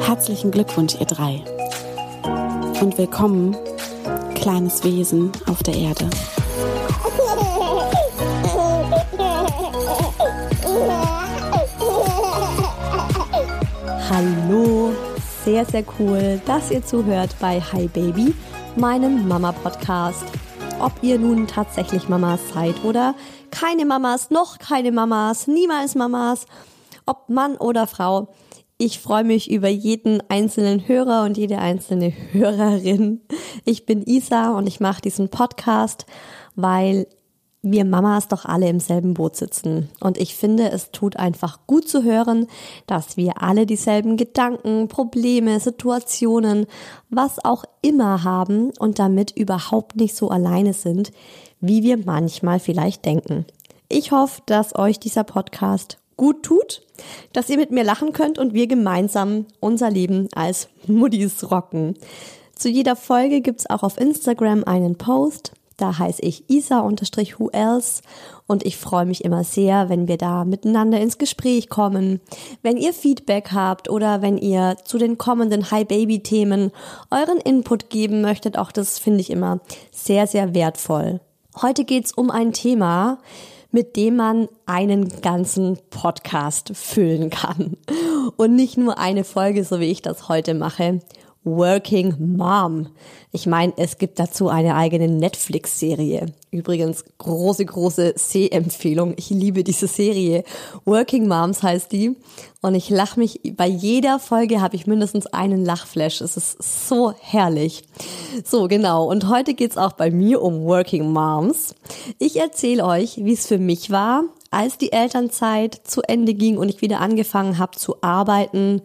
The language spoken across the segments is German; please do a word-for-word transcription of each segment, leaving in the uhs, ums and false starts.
Herzlichen Glückwunsch, ihr drei. Und willkommen, kleines Wesen auf der Erde. Hallo, sehr, sehr cool, dass ihr zuhört bei Hi Baby, meinem Mama-Podcast. Ob ihr nun tatsächlich Mamas seid oder keine Mamas, noch keine Mamas, niemals Mamas, ob Mann oder Frau. Ich freue mich über jeden einzelnen Hörer und jede einzelne Hörerin. Ich bin Isa und ich mache diesen Podcast, weil wir Mamas doch alle im selben Boot sitzen. Und ich finde, es tut einfach gut zu hören, dass wir alle dieselben Gedanken, Probleme, Situationen, was auch immer haben und damit überhaupt nicht so alleine sind, wie wir manchmal vielleicht denken. Ich hoffe, dass euch dieser Podcast gut tut, dass ihr mit mir lachen könnt und wir gemeinsam unser Leben als Muttis rocken. Zu jeder Folge gibt's auch auf Instagram einen Post. Da heiße ich Isa-Who else und ich freue mich immer sehr, wenn wir da miteinander ins Gespräch kommen. Wenn ihr Feedback habt oder wenn ihr zu den kommenden Hi-Baby-Themen euren Input geben möchtet, auch das finde ich immer sehr, sehr wertvoll. Heute geht's um ein Thema, mit dem man einen ganzen Podcast füllen kann. Und nicht nur eine Folge, so wie ich das heute mache. Working Mom. Ich meine, es gibt dazu eine eigene Netflix-Serie. Übrigens, große, große Sehempfehlung. Ich liebe diese Serie. Working Moms heißt die. Und ich lache mich, bei jeder Folge habe ich mindestens einen Lachflash. Es ist so herrlich. So, genau. Und heute geht's auch bei mir um Working Moms. Ich erzähle euch, wie es für mich war, als die Elternzeit zu Ende ging und ich wieder angefangen habe zu arbeiten.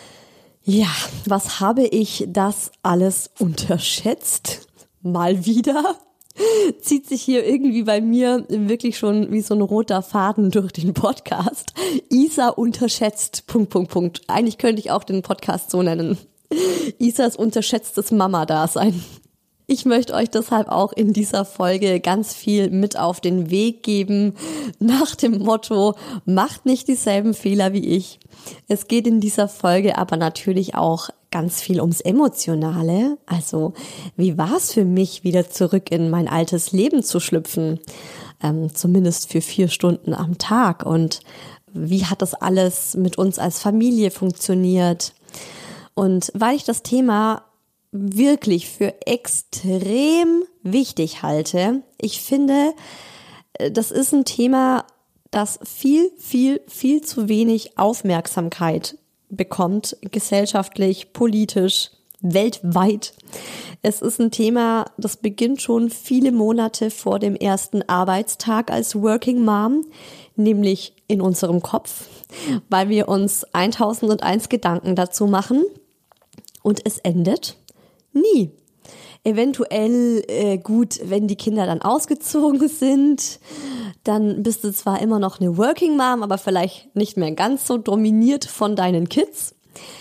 Ja, was habe ich das alles unterschätzt? Mal wieder. Zieht sich hier irgendwie bei mir wirklich schon wie so ein roter Faden durch den Podcast. Isa unterschätzt, Punkt, Punkt, Punkt. Eigentlich könnte ich auch den Podcast so nennen. Isas unterschätztes Mama-Dasein. Ich möchte euch deshalb auch in dieser Folge ganz viel mit auf den Weg geben, nach dem Motto, macht nicht dieselben Fehler wie ich. Es geht in dieser Folge aber natürlich auch ganz viel ums Emotionale. Also, wie war es für mich, wieder zurück in mein altes Leben zu schlüpfen? Ähm, zumindest für vier Stunden am Tag. Und wie hat das alles mit uns als Familie funktioniert? Und weil ich das Thema wirklich für extrem wichtig halte. Ich finde, das ist ein Thema, das viel, viel, viel zu wenig Aufmerksamkeit bekommt, gesellschaftlich, politisch, weltweit. Es ist ein Thema, das beginnt schon viele Monate vor dem ersten Arbeitstag als Working Mom, nämlich in unserem Kopf, weil wir uns eintausendeins Gedanken dazu machen und es endet nie. Eventuell äh, gut, wenn die Kinder dann ausgezogen sind, dann bist du zwar immer noch eine Working Mom, aber vielleicht nicht mehr ganz so dominiert von deinen Kids.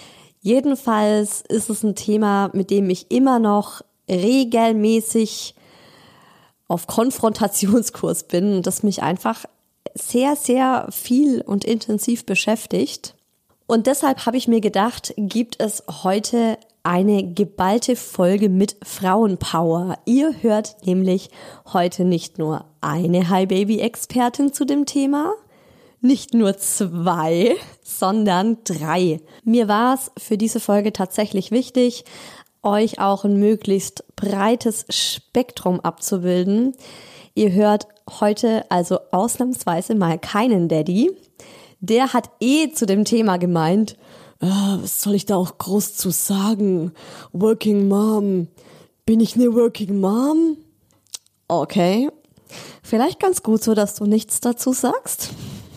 Jedenfalls ist es ein Thema, mit dem ich immer noch regelmäßig auf Konfrontationskurs bin und das mich einfach sehr, sehr viel und intensiv beschäftigt. Und deshalb habe ich mir gedacht, gibt es heute eine geballte Folge mit Frauenpower. Ihr hört nämlich heute nicht nur eine Hi-Baby-Expertin zu dem Thema, nicht nur zwei, sondern drei. Mir war es für diese Folge tatsächlich wichtig, euch auch ein möglichst breites Spektrum abzubilden. Ihr hört heute also ausnahmsweise mal keinen Daddy. Der hat eh zu dem Thema gemeint, ah, was soll ich da auch groß zu sagen? Working Mom. Bin ich eine Working Mom? Okay. Vielleicht ganz gut so, dass du nichts dazu sagst.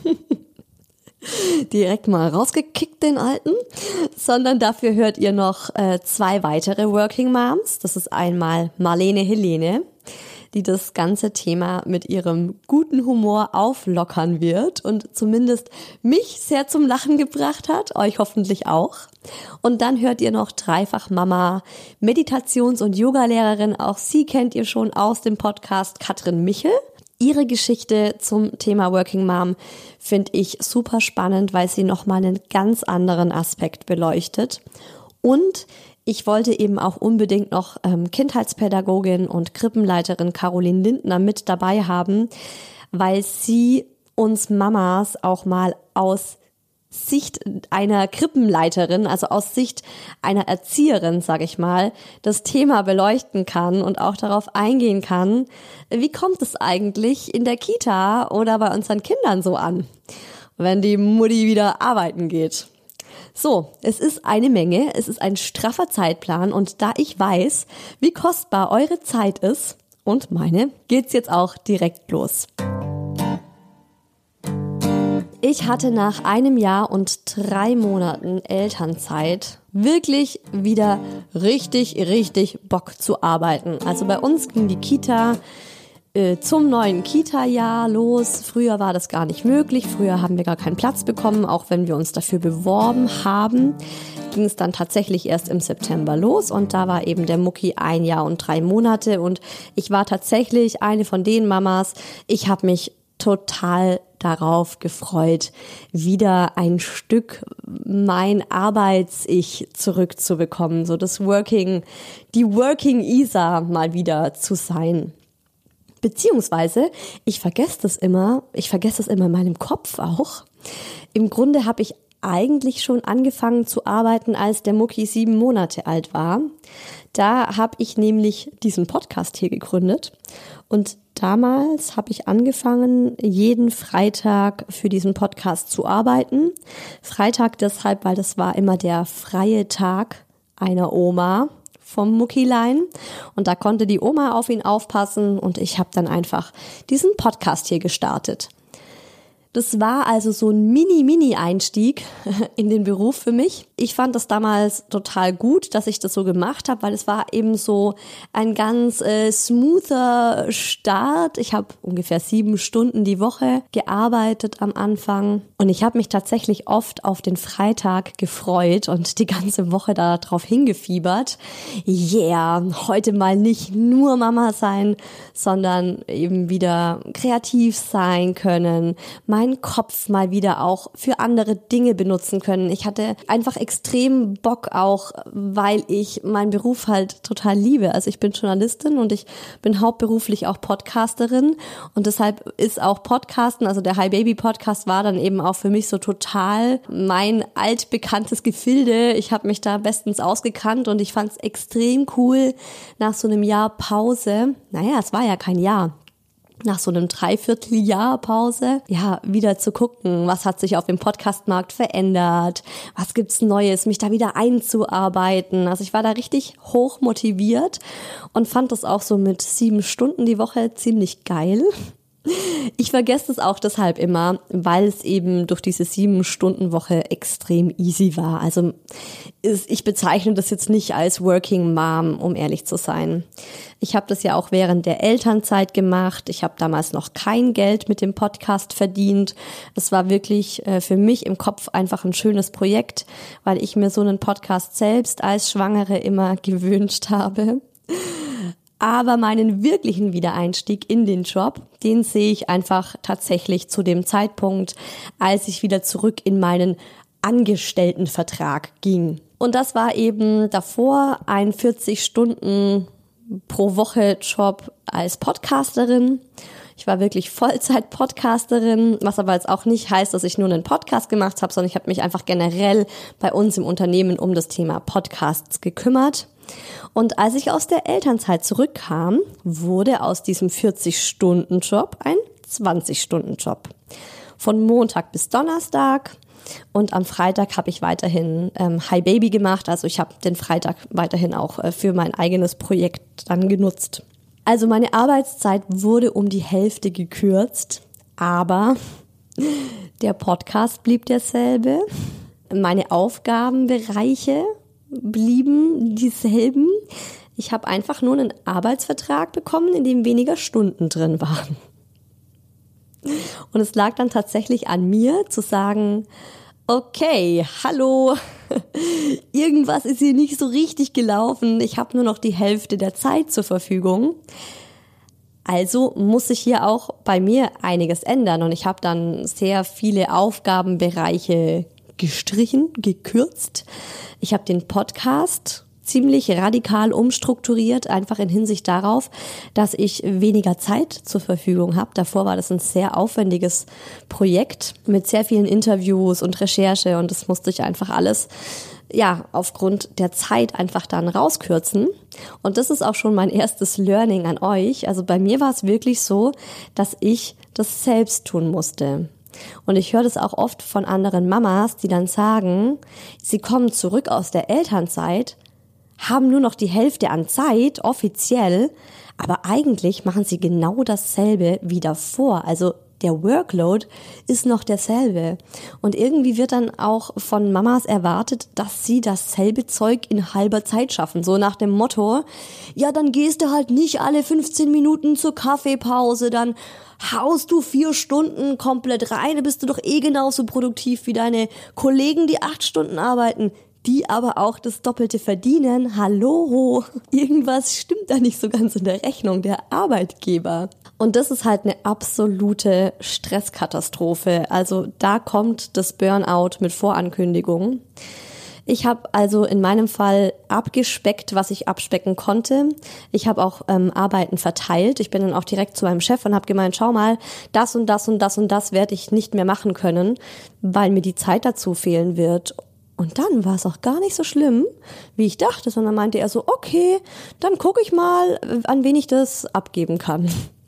Direkt mal rausgekickt, den Alten. Sondern dafür hört ihr noch äh, zwei weitere Working Moms. Das ist einmal Marlene Helene, die das ganze Thema mit ihrem guten Humor auflockern wird und zumindest mich sehr zum Lachen gebracht hat, euch hoffentlich auch. Und dann hört ihr noch Dreifach Mama, Meditations- und Yoga-Lehrerin, auch sie kennt ihr schon aus dem Podcast, Katrin Michel. Ihre Geschichte zum Thema Working Mom finde ich super spannend, weil sie nochmal einen ganz anderen Aspekt beleuchtet. Und ich wollte eben auch unbedingt noch ähm, Kindheitspädagogin und Krippenleiterin Caroline Lindner mit dabei haben, weil sie uns Mamas auch mal aus Sicht einer Krippenleiterin, also aus Sicht einer Erzieherin, sage ich mal, das Thema beleuchten kann und auch darauf eingehen kann, wie kommt es eigentlich in der Kita oder bei unseren Kindern so an, wenn die Mutti wieder arbeiten geht. So, es ist eine Menge, es ist ein straffer Zeitplan und da ich weiß, wie kostbar eure Zeit ist und meine, geht's jetzt auch direkt los. Ich hatte nach einem Jahr und drei Monaten Elternzeit wirklich wieder richtig, richtig Bock zu arbeiten. Also bei uns ging die Kita äh, zum neuen Kita-Jahr los. Früher war das gar nicht möglich. Früher haben wir gar keinen Platz bekommen, auch wenn wir uns dafür beworben haben. Ging es dann tatsächlich erst im September los und da war eben der Mucki ein Jahr und drei Monate und ich war tatsächlich eine von den Mamas. Ich habe mich total darauf gefreut, wieder ein Stück mein Arbeits-Ich zurückzubekommen, so das Working, die Working Isa mal wieder zu sein. Beziehungsweise, ich vergesse das immer, ich vergesse das immer in meinem Kopf auch. Im Grunde habe ich eigentlich schon angefangen zu arbeiten, als der Mucki sieben Monate alt war. Da habe ich nämlich diesen Podcast hier gegründet und damals habe ich angefangen, jeden Freitag für diesen Podcast zu arbeiten. Freitag deshalb, weil das war immer der freie Tag einer Oma vom Muckilein und da konnte die Oma auf ihn aufpassen und ich habe dann einfach diesen Podcast hier gestartet. Das war also so ein Mini-Mini-Einstieg in den Beruf für mich. Ich fand das damals total gut, dass ich das so gemacht habe, weil es war eben so ein ganz äh, smoother Start. Ich habe ungefähr sieben Stunden die Woche gearbeitet am Anfang und ich habe mich tatsächlich oft auf den Freitag gefreut und die ganze Woche darauf hingefiebert. Yeah, heute mal nicht nur Mama sein, sondern eben wieder kreativ sein können, meinen Kopf mal wieder auch für andere Dinge benutzen können. Ich hatte einfach extrem Bock auch, weil ich meinen Beruf halt total liebe. Also ich bin Journalistin und ich bin hauptberuflich auch Podcasterin und deshalb ist auch Podcasten, also der Hi Baby Podcast war dann eben auch für mich so total mein altbekanntes Gefilde. Ich habe mich da bestens ausgekannt und ich fand es extrem cool, nach so einem Jahr Pause, naja, es war ja kein Jahr, nach so einem Dreivierteljahr Pause, ja, wieder zu gucken, was hat sich auf dem Podcastmarkt verändert, was gibt's Neues, mich da wieder einzuarbeiten. Also ich war da richtig hoch motiviert und fand das auch so mit sieben Stunden die Woche ziemlich geil. Ich vergesse es auch deshalb immer, weil es eben durch diese Sieben-Stunden-Woche extrem easy war. Also ich bezeichne das jetzt nicht als Working Mom, um ehrlich zu sein. Ich habe das ja auch während der Elternzeit gemacht. Ich habe damals noch kein Geld mit dem Podcast verdient. Es war wirklich äh, für mich im Kopf einfach ein schönes Projekt, weil ich mir so einen Podcast selbst als Schwangere immer gewünscht habe. Aber meinen wirklichen Wiedereinstieg in den Job, den sehe ich einfach tatsächlich zu dem Zeitpunkt, als ich wieder zurück in meinen Angestelltenvertrag ging. Und das war eben davor ein vierzig Stunden pro Woche Job als Podcasterin. Ich war wirklich Vollzeit-Podcasterin, was aber jetzt auch nicht heißt, dass ich nur einen Podcast gemacht habe, sondern ich habe mich einfach generell bei uns im Unternehmen um das Thema Podcasts gekümmert. Und als ich aus der Elternzeit zurückkam, wurde aus diesem vierzig-Stunden-Job ein zwanzig-Stunden-Job. Von Montag bis Donnerstag und am Freitag habe ich weiterhin ähm, Hi Baby gemacht. Also ich habe den Freitag weiterhin auch äh, für mein eigenes Projekt dann genutzt. Also meine Arbeitszeit wurde um die Hälfte gekürzt, aber der Podcast blieb derselbe. Meine Aufgabenbereiche blieben dieselben. Ich habe einfach nur einen Arbeitsvertrag bekommen, in dem weniger Stunden drin waren. Und es lag dann tatsächlich an mir zu sagen, okay, hallo, irgendwas ist hier nicht so richtig gelaufen. Ich habe nur noch die Hälfte der Zeit zur Verfügung. Also muss sich hier auch bei mir einiges ändern und ich habe dann sehr viele Aufgabenbereiche gestrichen, gekürzt. Ich habe den Podcast ziemlich radikal umstrukturiert, einfach in Hinsicht darauf, dass ich weniger Zeit zur Verfügung habe. Davor war das ein sehr aufwendiges Projekt mit sehr vielen Interviews und Recherche und das musste ich einfach alles ja, aufgrund der Zeit einfach dann rauskürzen. Und das ist auch schon mein erstes Learning an euch. Also bei mir war es wirklich so, dass ich das selbst tun musste. Und ich höre das auch oft von anderen Mamas, die dann sagen, sie kommen zurück aus der Elternzeit, haben nur noch die Hälfte an Zeit, offiziell, aber eigentlich machen sie genau dasselbe wie davor. Also der Workload ist noch derselbe. Und irgendwie wird dann auch von Mamas erwartet, dass sie dasselbe Zeug in halber Zeit schaffen. So nach dem Motto, ja, dann gehst du halt nicht alle fünfzehn Minuten zur Kaffeepause, dann haust du vier Stunden komplett rein, dann bist du doch eh genauso produktiv wie deine Kollegen, die acht Stunden arbeiten, die aber auch das Doppelte verdienen. Hallo, irgendwas stimmt da nicht so ganz in der Rechnung der Arbeitgeber. Und das ist halt eine absolute Stresskatastrophe. Also da kommt das Burnout mit Vorankündigung. Ich habe also in meinem Fall abgespeckt, was ich abspecken konnte. Ich habe auch ähm, Arbeiten verteilt. Ich bin dann auch direkt zu meinem Chef und habe gemeint, schau mal, das und das und das und das werde ich nicht mehr machen können, weil mir die Zeit dazu fehlen wird. Und dann war es auch gar nicht so schlimm, wie ich dachte, sondern meinte er so, okay, dann gucke ich mal, an wen ich das abgeben kann.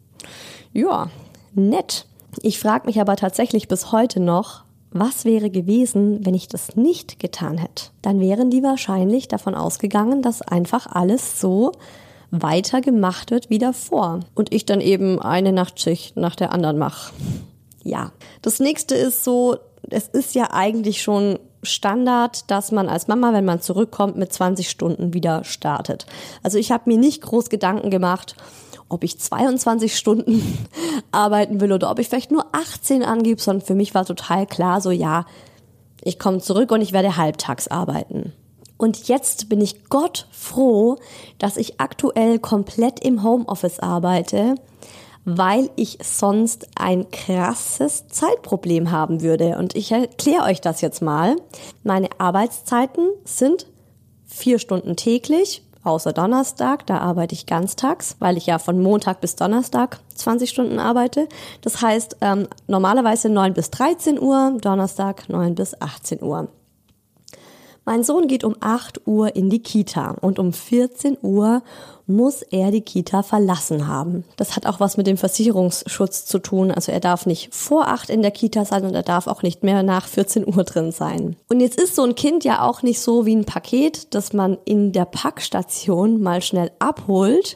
Ja, nett. Ich frage mich aber tatsächlich bis heute noch, was wäre gewesen, wenn ich das nicht getan hätte? Dann wären die wahrscheinlich davon ausgegangen, dass einfach alles so weiter gemacht wird wie davor. Und ich dann eben eine Nachtschicht nach der anderen mache. Ja, das nächste ist so, es ist ja eigentlich schon Standard, dass man als Mama, wenn man zurückkommt, mit zwanzig Stunden wieder startet. Also ich habe mir nicht groß Gedanken gemacht, ob ich zweiundzwanzig Stunden arbeiten will oder ob ich vielleicht nur achtzehn angebe, sondern für mich war total klar, so ja, ich komme zurück und ich werde halbtags arbeiten. Und jetzt bin ich Gott froh, dass ich aktuell komplett im Homeoffice arbeite, weil ich sonst ein krasses Zeitproblem haben würde. Und ich erkläre euch das jetzt mal. Meine Arbeitszeiten sind vier Stunden täglich, außer Donnerstag, da arbeite ich ganztags, weil ich ja von Montag bis Donnerstag zwanzig Stunden arbeite. Das heißt, ähm, normalerweise neun bis dreizehn Uhr, Donnerstag neun bis achtzehn Uhr. Mein Sohn geht um acht Uhr in die Kita und um vierzehn Uhr muss er die Kita verlassen haben. Das hat auch was mit dem Versicherungsschutz zu tun. Also er darf nicht vor acht in der Kita sein und er darf auch nicht mehr nach vierzehn Uhr drin sein. Und jetzt ist so ein Kind ja auch nicht so wie ein Paket, das man in der Packstation mal schnell abholt,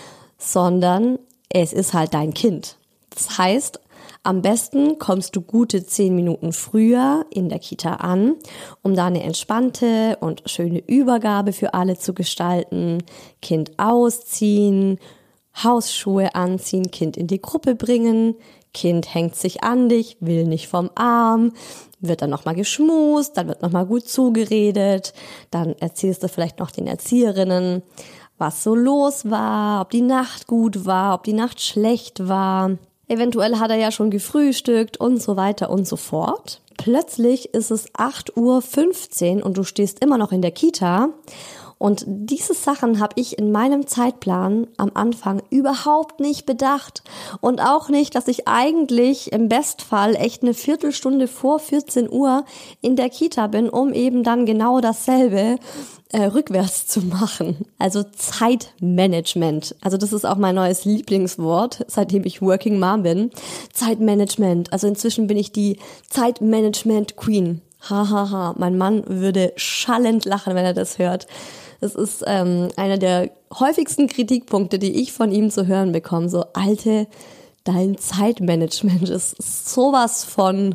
sondern es ist halt dein Kind. Das heißt, am besten kommst du gute zehn Minuten früher in der Kita an, um da eine entspannte und schöne Übergabe für alle zu gestalten. Kind ausziehen, Hausschuhe anziehen, Kind in die Gruppe bringen. Kind hängt sich an dich, will nicht vom Arm, wird dann nochmal geschmust, dann wird nochmal gut zugeredet. Dann erzählst du vielleicht noch den Erzieherinnen, was so los war, ob die Nacht gut war, ob die Nacht schlecht war. Eventuell hat er ja schon gefrühstückt und so weiter und so fort. Plötzlich ist es acht Uhr fünfzehn und du stehst immer noch in der Kita. Und diese Sachen habe ich in meinem Zeitplan am Anfang überhaupt nicht bedacht. Und auch nicht, dass ich eigentlich im Bestfall echt eine Viertelstunde vor vierzehn Uhr in der Kita bin, um eben dann genau dasselbe äh, rückwärts zu machen. Also Zeitmanagement. Also das ist auch mein neues Lieblingswort, seitdem ich Working Mom bin. Zeitmanagement. Also inzwischen bin ich die Zeitmanagement Queen. Hahaha, ha, ha. Mein Mann würde schallend lachen, wenn er das hört. Das ist ähm, einer der häufigsten Kritikpunkte, die ich von ihm zu hören bekomme. So, Alte, dein Zeitmanagement ist sowas von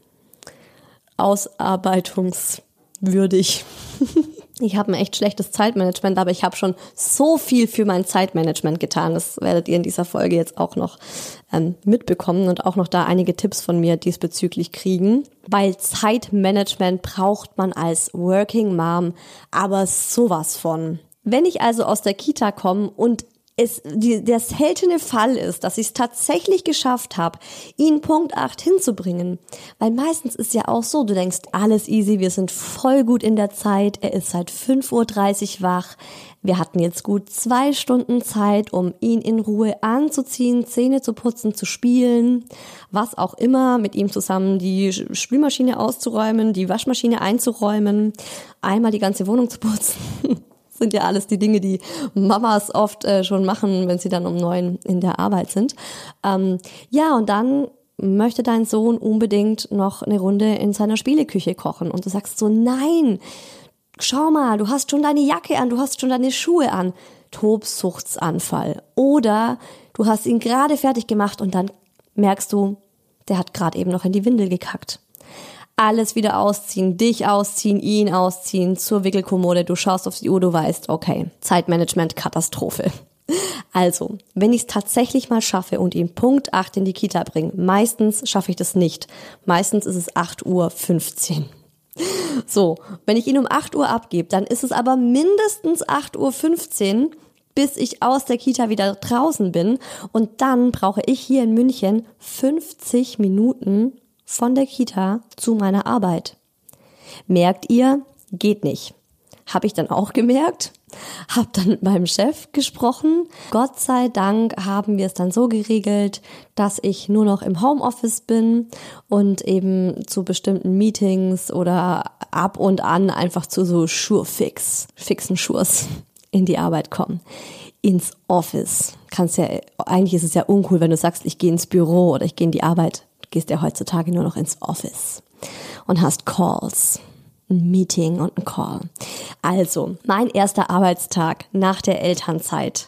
ausarbeitungswürdig. Ich habe ein echt schlechtes Zeitmanagement, aber ich habe schon so viel für mein Zeitmanagement getan. Das werdet ihr in dieser Folge jetzt auch noch ähm, mitbekommen und auch noch da einige Tipps von mir diesbezüglich kriegen. Weil Zeitmanagement braucht man als Working Mom aber sowas von. Wenn ich also aus der Kita komme und es die, der seltene Fall ist, dass ich es tatsächlich geschafft habe, ihn Punkt acht hinzubringen. Weil meistens ist ja auch so, du denkst, alles easy, wir sind voll gut in der Zeit, er ist seit fünf Uhr dreißig wach, wir hatten jetzt gut zwei Stunden Zeit, um ihn in Ruhe anzuziehen, Zähne zu putzen, zu spielen, was auch immer, mit ihm zusammen die Spülmaschine auszuräumen, die Waschmaschine einzuräumen, einmal die ganze Wohnung zu putzen. Sind ja alles die Dinge, die Mamas oft äh, schon machen, wenn sie dann um neun in der Arbeit sind. Ähm, ja, und dann möchte dein Sohn unbedingt noch eine Runde in seiner Spieleküche kochen. Und du sagst so, nein, schau mal, du hast schon deine Jacke an, du hast schon deine Schuhe an. Tobsuchtsanfall. Oder du hast ihn gerade fertig gemacht und dann merkst du, der hat gerade eben noch in die Windel gekackt. Alles wieder ausziehen, dich ausziehen, ihn ausziehen, zur Wickelkommode, du schaust auf die Uhr, du weißt, okay, Zeitmanagement, Katastrophe. Also, wenn ich es tatsächlich mal schaffe und ihn Punkt acht in die Kita bringe, meistens schaffe ich das nicht. Meistens ist es acht Uhr fünfzehn. So, wenn ich ihn um acht Uhr abgebe, dann ist es aber mindestens acht Uhr fünfzehn, bis ich aus der Kita wieder draußen bin. Und dann brauche ich hier in München fünfzig Minuten von der Kita zu meiner Arbeit. Merkt ihr? Geht nicht. Habe ich dann auch gemerkt, habe dann mit meinem Chef gesprochen. Gott sei Dank haben wir es dann so geregelt, dass ich nur noch im Homeoffice bin und eben zu bestimmten Meetings oder ab und an einfach zu so Schurfix, fixen Schurs in die Arbeit kommen. Ins Office. Kannst ja, eigentlich ist es ja uncool, wenn du sagst, ich gehe ins Büro oder ich gehe in die Arbeit. Du gehst ja heutzutage nur noch ins Office und hast Calls. Ein Meeting und ein Call. Also, mein erster Arbeitstag nach der Elternzeit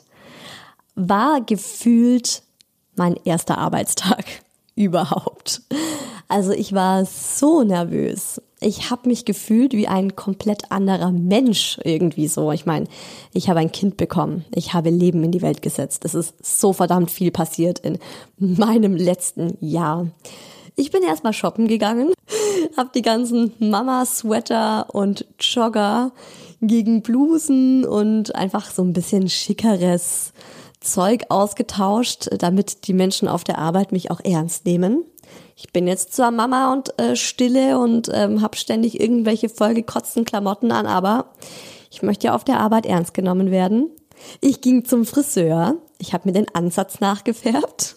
war gefühlt mein erster Arbeitstag überhaupt. Also ich war so nervös. Ich habe mich gefühlt wie ein komplett anderer Mensch irgendwie so. Ich meine, ich habe ein Kind bekommen. Ich habe Leben in die Welt gesetzt. Es ist so verdammt viel passiert in meinem letzten Jahr. Ich bin erstmal shoppen gegangen, habe die ganzen Mama-Sweater und Jogger gegen Blusen und einfach so ein bisschen schickeres Zeug ausgetauscht, damit die Menschen auf der Arbeit mich auch ernst nehmen. Ich bin jetzt zwar Mama und äh, stille und ähm, habe ständig irgendwelche vollgekotzten Klamotten an, aber ich möchte ja auf der Arbeit ernst genommen werden. Ich ging zum Friseur, ich habe mir den Ansatz nachgefärbt.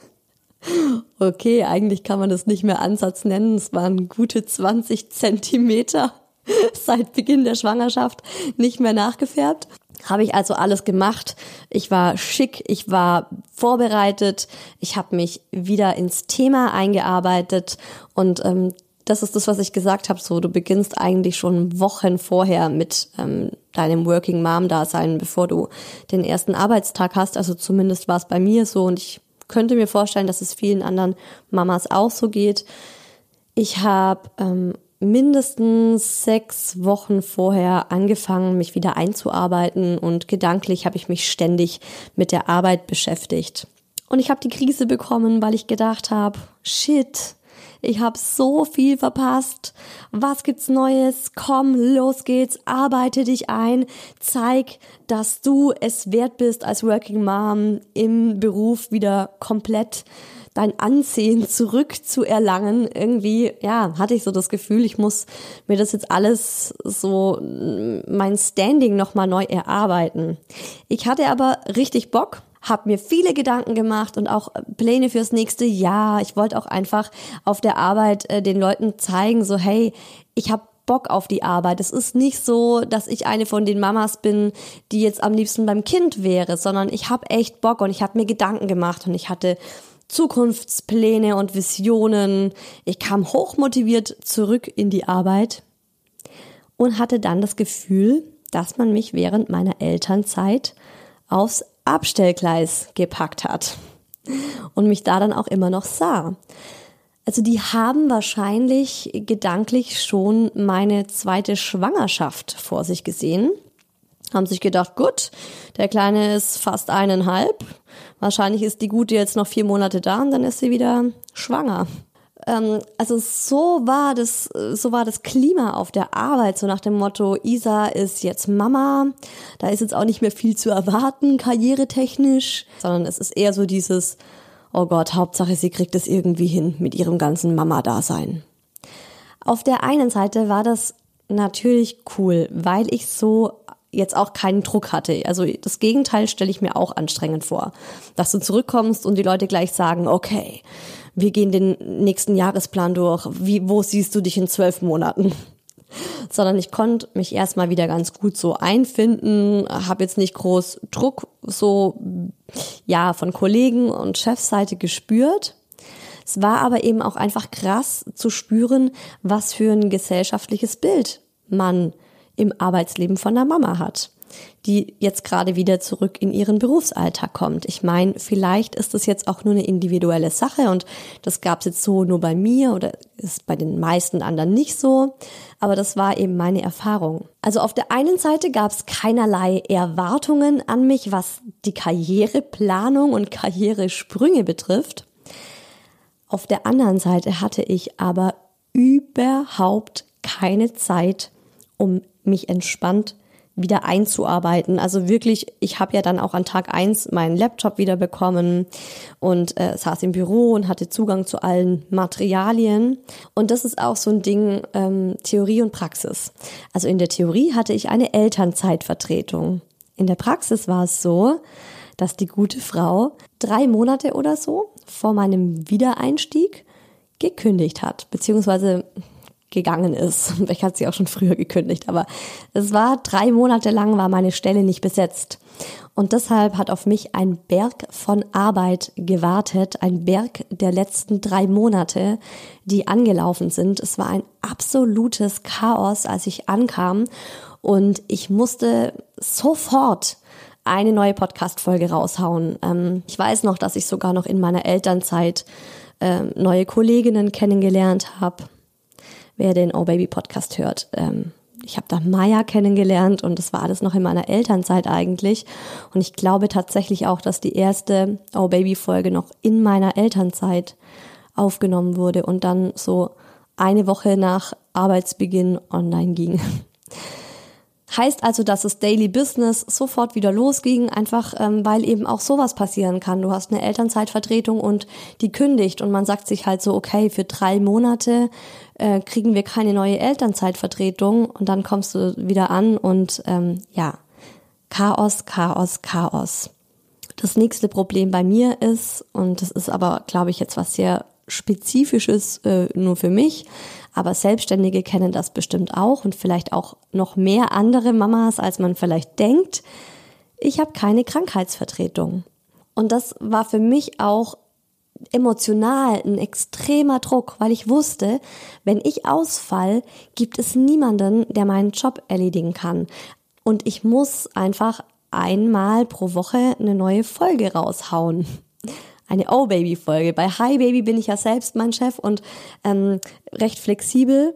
Okay, eigentlich kann man das nicht mehr Ansatz nennen. Es waren gute zwanzig Zentimeter seit Beginn der Schwangerschaft nicht mehr nachgefärbt. Habe ich also alles gemacht. Ich war schick, ich war vorbereitet, ich habe mich wieder ins Thema eingearbeitet und ähm, das ist das, was ich gesagt habe. So, du beginnst eigentlich schon Wochen vorher mit ähm, deinem Working Mom-Dasein, bevor du den ersten Arbeitstag hast. Also zumindest war es bei mir so und ich könnte mir vorstellen, dass es vielen anderen Mamas auch so geht. Ich habe ähm, mindestens sechs Wochen vorher angefangen, mich wieder einzuarbeiten und gedanklich habe ich mich ständig mit der Arbeit beschäftigt. Und ich habe die Krise bekommen, weil ich gedacht habe, shit, ich habe so viel verpasst. Was gibt's Neues? Komm, los geht's, arbeite dich ein, zeig, dass du es wert bist, als Working Mom im Beruf wieder komplett dein Ansehen zurückzuerlangen. Irgendwie, ja, hatte ich so das Gefühl, ich muss mir das jetzt alles so, mein Standing nochmal neu erarbeiten. Ich hatte aber richtig Bock. Habe mir viele Gedanken gemacht und auch Pläne fürs nächste Jahr. Ich wollte auch einfach auf der Arbeit äh, den Leuten zeigen, so hey, ich habe Bock auf die Arbeit. Es ist nicht so, dass ich eine von den Mamas bin, die jetzt am liebsten beim Kind wäre, sondern ich habe echt Bock und ich habe mir Gedanken gemacht und ich hatte Zukunftspläne und Visionen. Ich kam hochmotiviert zurück in die Arbeit und hatte dann das Gefühl, dass man mich während meiner Elternzeit aufs Abstellgleis gepackt hat und mich da dann auch immer noch sah. Also die haben wahrscheinlich gedanklich schon meine zweite Schwangerschaft vor sich gesehen, haben sich gedacht, gut, der Kleine ist fast eineinhalb, wahrscheinlich ist die Gute jetzt noch vier Monate da und dann ist sie wieder schwanger. Ähm, also so war das, so war das Klima auf der Arbeit, so nach dem Motto, Isa ist jetzt Mama, da ist jetzt auch nicht mehr viel zu erwarten, karrieretechnisch, sondern es ist eher so dieses, oh Gott, Hauptsache sie kriegt es irgendwie hin mit ihrem ganzen Mama-Dasein. Auf der einen Seite war das natürlich cool, weil ich so jetzt auch keinen Druck hatte. Also das Gegenteil stelle ich mir auch anstrengend vor. Dass du zurückkommst und die Leute gleich sagen, okay, wir gehen den nächsten Jahresplan durch. Wie, wo siehst du dich in zwölf Monaten? Sondern ich konnte mich erstmal wieder ganz gut so einfinden, habe jetzt nicht groß Druck so ja von Kollegen und Chefseite gespürt. Es war aber eben auch einfach krass zu spüren, was für ein gesellschaftliches Bild man im Arbeitsleben von der Mama hat, die jetzt gerade wieder zurück in ihren Berufsalltag kommt. Ich meine, vielleicht ist das jetzt auch nur eine individuelle Sache und das gab es jetzt so nur bei mir oder ist bei den meisten anderen nicht so, aber das war eben meine Erfahrung. Also auf der einen Seite gab es keinerlei Erwartungen an mich, was die Karriereplanung und Karrieresprünge betrifft. Auf der anderen Seite hatte ich aber überhaupt keine Zeit, um mich entspannt wieder einzuarbeiten. Also wirklich, ich habe ja dann auch an Tag eins meinen Laptop wieder bekommen und äh, saß im Büro und hatte Zugang zu allen Materialien. Und das ist auch so ein Ding, ähm, Theorie und Praxis. Also in der Theorie hatte ich eine Elternzeitvertretung. In der Praxis war es so, dass die gute Frau drei Monate oder so vor meinem Wiedereinstieg gekündigt hat, beziehungsweise gegangen ist. Vielleicht hat sie auch schon früher gekündigt, aber es war drei Monate lang war meine Stelle nicht besetzt. Und deshalb hat auf mich ein Berg von Arbeit gewartet, ein Berg der letzten drei Monate, die angelaufen sind. Es war ein absolutes Chaos, als ich ankam und ich musste sofort eine neue Podcast-Folge raushauen. Ähm, ich weiß noch, dass ich sogar noch in meiner Elternzeit ähm, neue Kolleginnen kennengelernt habe. Wer den Oh Baby Podcast hört, ähm, ich habe da Maya kennengelernt und das war alles noch in meiner Elternzeit eigentlich. Und ich glaube tatsächlich auch, dass die erste Oh Baby Folge noch in meiner Elternzeit aufgenommen wurde und dann so eine Woche nach Arbeitsbeginn online ging. Heißt also, dass das Daily Business sofort wieder losging, einfach ähm, weil eben auch sowas passieren kann. Du hast eine Elternzeitvertretung und die kündigt und man sagt sich halt so, okay, für drei Monate äh, kriegen wir keine neue Elternzeitvertretung und dann kommst du wieder an und ähm, ja, Chaos, Chaos, Chaos. Das nächste Problem bei mir ist, und das ist aber, glaube ich, jetzt was sehr Spezifisches äh, nur für mich, aber Selbstständige kennen das bestimmt auch und vielleicht auch noch mehr andere Mamas, als man vielleicht denkt. Ich habe keine Krankheitsvertretung. Und das war für mich auch emotional ein extremer Druck, weil ich wusste, wenn ich ausfall, gibt es niemanden, der meinen Job erledigen kann. Und ich muss einfach einmal pro Woche eine neue Folge raushauen. Eine Oh Baby Folge. Bei Hi Baby bin ich ja selbst mein Chef und ähm, recht flexibel.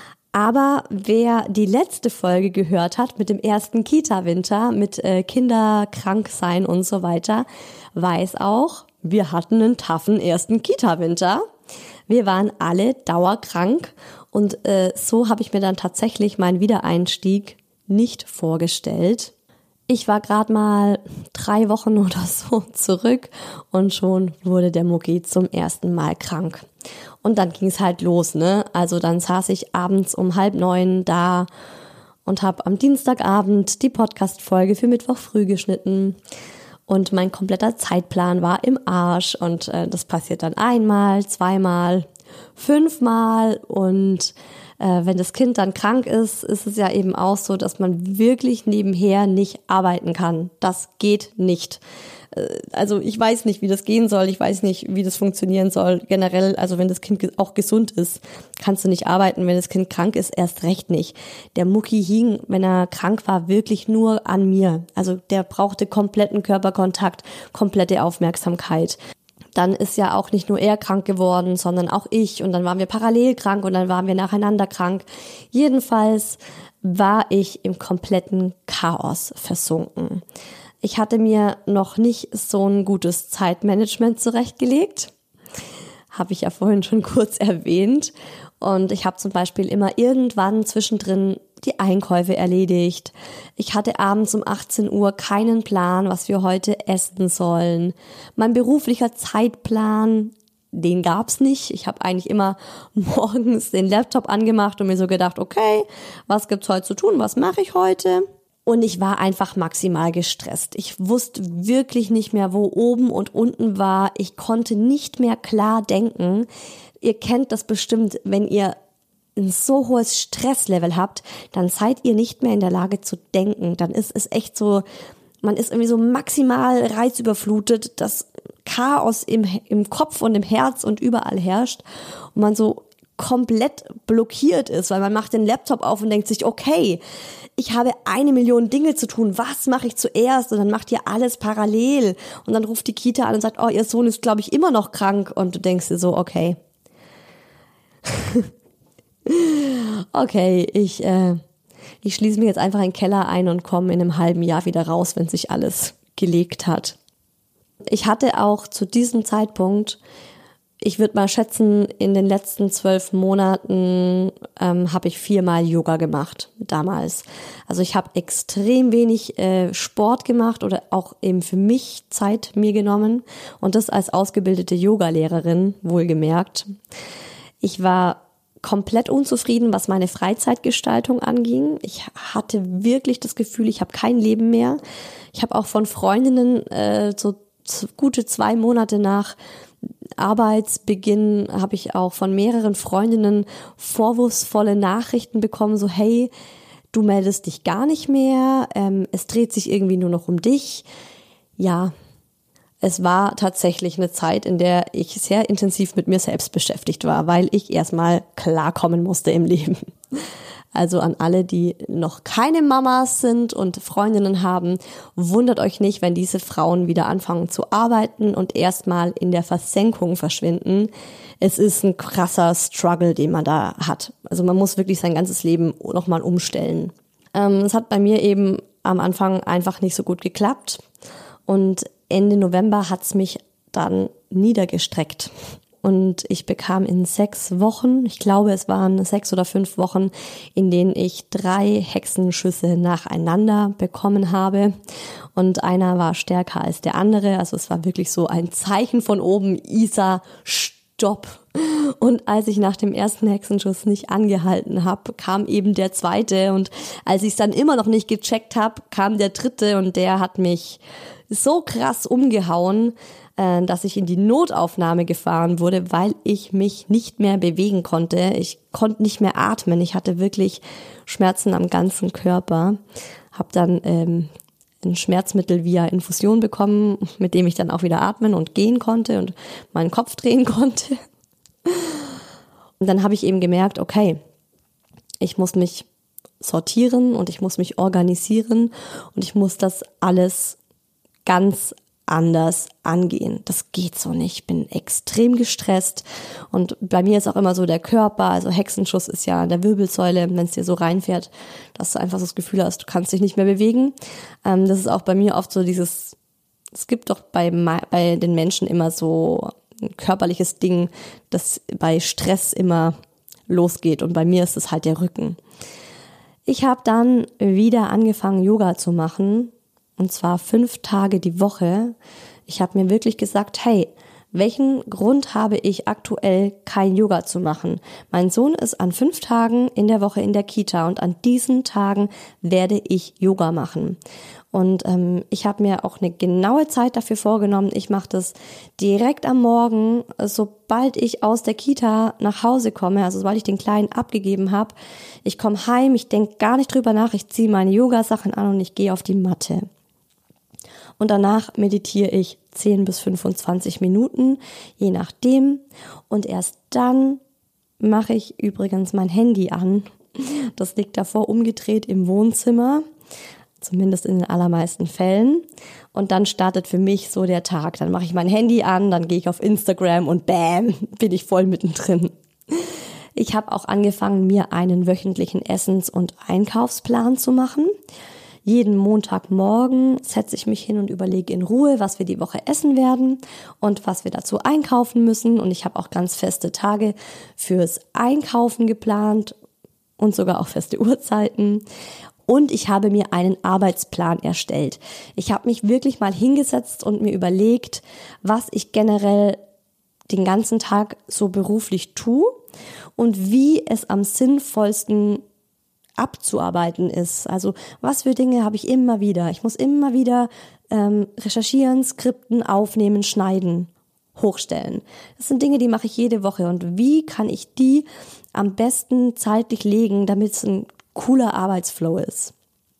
Aber wer die letzte Folge gehört hat mit dem ersten Kita-Winter, mit äh, Kinder krank sein und so weiter, weiß auch, wir hatten einen taffen ersten Kita-Winter. Wir waren alle dauerkrank und äh, so habe ich mir dann tatsächlich meinen Wiedereinstieg nicht vorgestellt. Ich war gerade mal drei Wochen oder so zurück und schon wurde der Mucki zum ersten Mal krank. Und dann ging es halt los, ne? Also dann saß ich abends um halb neun da und habe am Dienstagabend die Podcast-Folge für Mittwoch früh geschnitten. Und mein kompletter Zeitplan war im Arsch. Und äh, das passiert dann einmal, zweimal, fünfmal und wenn das Kind dann krank ist, ist es ja eben auch so, dass man wirklich nebenher nicht arbeiten kann. Das geht nicht. Also ich weiß nicht, wie das gehen soll. Ich weiß nicht, wie das funktionieren soll. Generell, also wenn das Kind auch gesund ist, kannst du nicht arbeiten. Wenn das Kind krank ist, erst recht nicht. Der Mucki hing, wenn er krank war, wirklich nur an mir. Also der brauchte kompletten Körperkontakt, komplette Aufmerksamkeit. Dann ist ja auch nicht nur er krank geworden, sondern auch ich. Und dann waren wir parallel krank und dann waren wir nacheinander krank. Jedenfalls war ich im kompletten Chaos versunken. Ich hatte mir noch nicht so ein gutes Zeitmanagement zurechtgelegt. habe ich ja vorhin schon kurz erwähnt. Und ich habe zum Beispiel immer irgendwann zwischendrin die Einkäufe erledigt. Ich hatte abends um achtzehn Uhr keinen Plan, was wir heute essen sollen. Mein beruflicher Zeitplan, den gab's nicht. Ich habe eigentlich immer morgens den Laptop angemacht und mir so gedacht, okay, was gibt's heute zu tun, was mache ich heute? Und ich war einfach maximal gestresst. Ich wusste wirklich nicht mehr, wo oben und unten war. Ich konnte nicht mehr klar denken. Ihr kennt das bestimmt, wenn ihr ein so hohes Stresslevel habt, dann seid ihr nicht mehr in der Lage zu denken. Dann ist es echt so, man ist irgendwie so maximal reizüberflutet, dass Chaos im, im Kopf und im Herz und überall herrscht und man so komplett blockiert ist, weil man macht den Laptop auf und denkt sich, okay, ich habe eine Million Dinge zu tun, was mache ich zuerst? Und dann macht ihr alles parallel und dann ruft die Kita an und sagt, oh, ihr Sohn ist, glaube ich, immer noch krank und du denkst dir so, okay, okay, ich, äh, ich schließe mich jetzt einfach in den Keller ein und komme in einem halben Jahr wieder raus, wenn sich alles gelegt hat. Ich hatte auch zu diesem Zeitpunkt, ich würde mal schätzen, in den letzten zwölf Monaten ähm, habe ich viermal Yoga gemacht, damals. Also ich habe extrem wenig äh, Sport gemacht oder auch eben für mich Zeit mir genommen und das als ausgebildete Yogalehrerin, wohlgemerkt. Ich war komplett unzufrieden, was meine Freizeitgestaltung anging. Ich hatte wirklich das Gefühl, ich habe kein Leben mehr. Ich habe auch von Freundinnen äh, so gute zwei Monate nach Arbeitsbeginn habe ich auch von mehreren Freundinnen vorwurfsvolle Nachrichten bekommen, so hey, du meldest dich gar nicht mehr, ähm, es dreht sich irgendwie nur noch um dich. Ja, es war tatsächlich eine Zeit, in der ich sehr intensiv mit mir selbst beschäftigt war, weil ich erstmal klarkommen musste im Leben. Also an alle, die noch keine Mamas sind und Freundinnen haben, wundert euch nicht, wenn diese Frauen wieder anfangen zu arbeiten und erstmal in der Versenkung verschwinden. Es ist ein krasser Struggle, den man da hat. Also man muss wirklich sein ganzes Leben nochmal umstellen. Ähm, es hat bei mir eben am Anfang einfach nicht so gut geklappt und Ende November hat's mich dann niedergestreckt. Und ich bekam in sechs Wochen, ich glaube es waren sechs oder fünf Wochen, in denen ich drei Hexenschüsse nacheinander bekommen habe. Und einer war stärker als der andere. Also es war wirklich so ein Zeichen von oben, Isa, stopp. Und als ich nach dem ersten Hexenschuss nicht angehalten habe, kam eben der zweite. Und als ich es dann immer noch nicht gecheckt habe, kam der dritte und der hat mich so krass umgehauen, dass ich in die Notaufnahme gefahren wurde, weil ich mich nicht mehr bewegen konnte. Ich konnte nicht mehr atmen. Ich hatte wirklich Schmerzen am ganzen Körper. Habe dann ähm, ein Schmerzmittel via Infusion bekommen, mit dem ich dann auch wieder atmen und gehen konnte und meinen Kopf drehen konnte. Und dann habe ich eben gemerkt, okay, ich muss mich sortieren und ich muss mich organisieren und ich muss das alles ganz anders angehen. Das geht so nicht. Ich bin extrem gestresst und bei mir ist auch immer so der Körper, also Hexenschuss ist ja an der Wirbelsäule, wenn es dir so reinfährt, dass du einfach so das Gefühl hast, du kannst dich nicht mehr bewegen. Ähm, das ist auch bei mir oft so dieses, es gibt doch bei, bei den Menschen immer so ein körperliches Ding, das bei Stress immer losgeht und bei mir ist es halt der Rücken. Ich habe dann wieder angefangen, Yoga zu machen. Und zwar fünf Tage die Woche. Ich habe mir wirklich gesagt, hey, welchen Grund habe ich aktuell kein Yoga zu machen? Mein Sohn ist an fünf Tagen in der Woche in der Kita und an diesen Tagen werde ich Yoga machen. Und ähm, ich habe mir auch eine genaue Zeit dafür vorgenommen. Ich mache das direkt am Morgen, sobald ich aus der Kita nach Hause komme, also sobald ich den Kleinen abgegeben habe. Ich komme heim, ich denke gar nicht drüber nach, ich ziehe meine Yogasachen an und ich gehe auf die Matte. Und danach meditiere ich zehn bis fünfundzwanzig Minuten, je nachdem. Und erst dann mache ich übrigens mein Handy an. Das liegt davor umgedreht im Wohnzimmer, zumindest in den allermeisten Fällen. Und dann startet für mich so der Tag. Dann mache ich mein Handy an, dann gehe ich auf Instagram und bam, bin ich voll mittendrin. Ich habe auch angefangen, mir einen wöchentlichen Essens- und Einkaufsplan zu machen. Jeden Montagmorgen setze ich mich hin und überlege in Ruhe, was wir die Woche essen werden und was wir dazu einkaufen müssen. Und ich habe auch ganz feste Tage fürs Einkaufen geplant und sogar auch feste Uhrzeiten. Und ich habe mir einen Arbeitsplan erstellt. Ich habe mich wirklich mal hingesetzt und mir überlegt, was ich generell den ganzen Tag so beruflich tue und wie es am sinnvollsten abzuarbeiten ist. Also was für Dinge habe ich immer wieder. Ich muss immer wieder ähm, recherchieren, skripten, aufnehmen, schneiden, hochstellen. Das sind Dinge, die mache ich jede Woche. Und wie kann ich die am besten zeitlich legen, damit es ein cooler Arbeitsflow ist?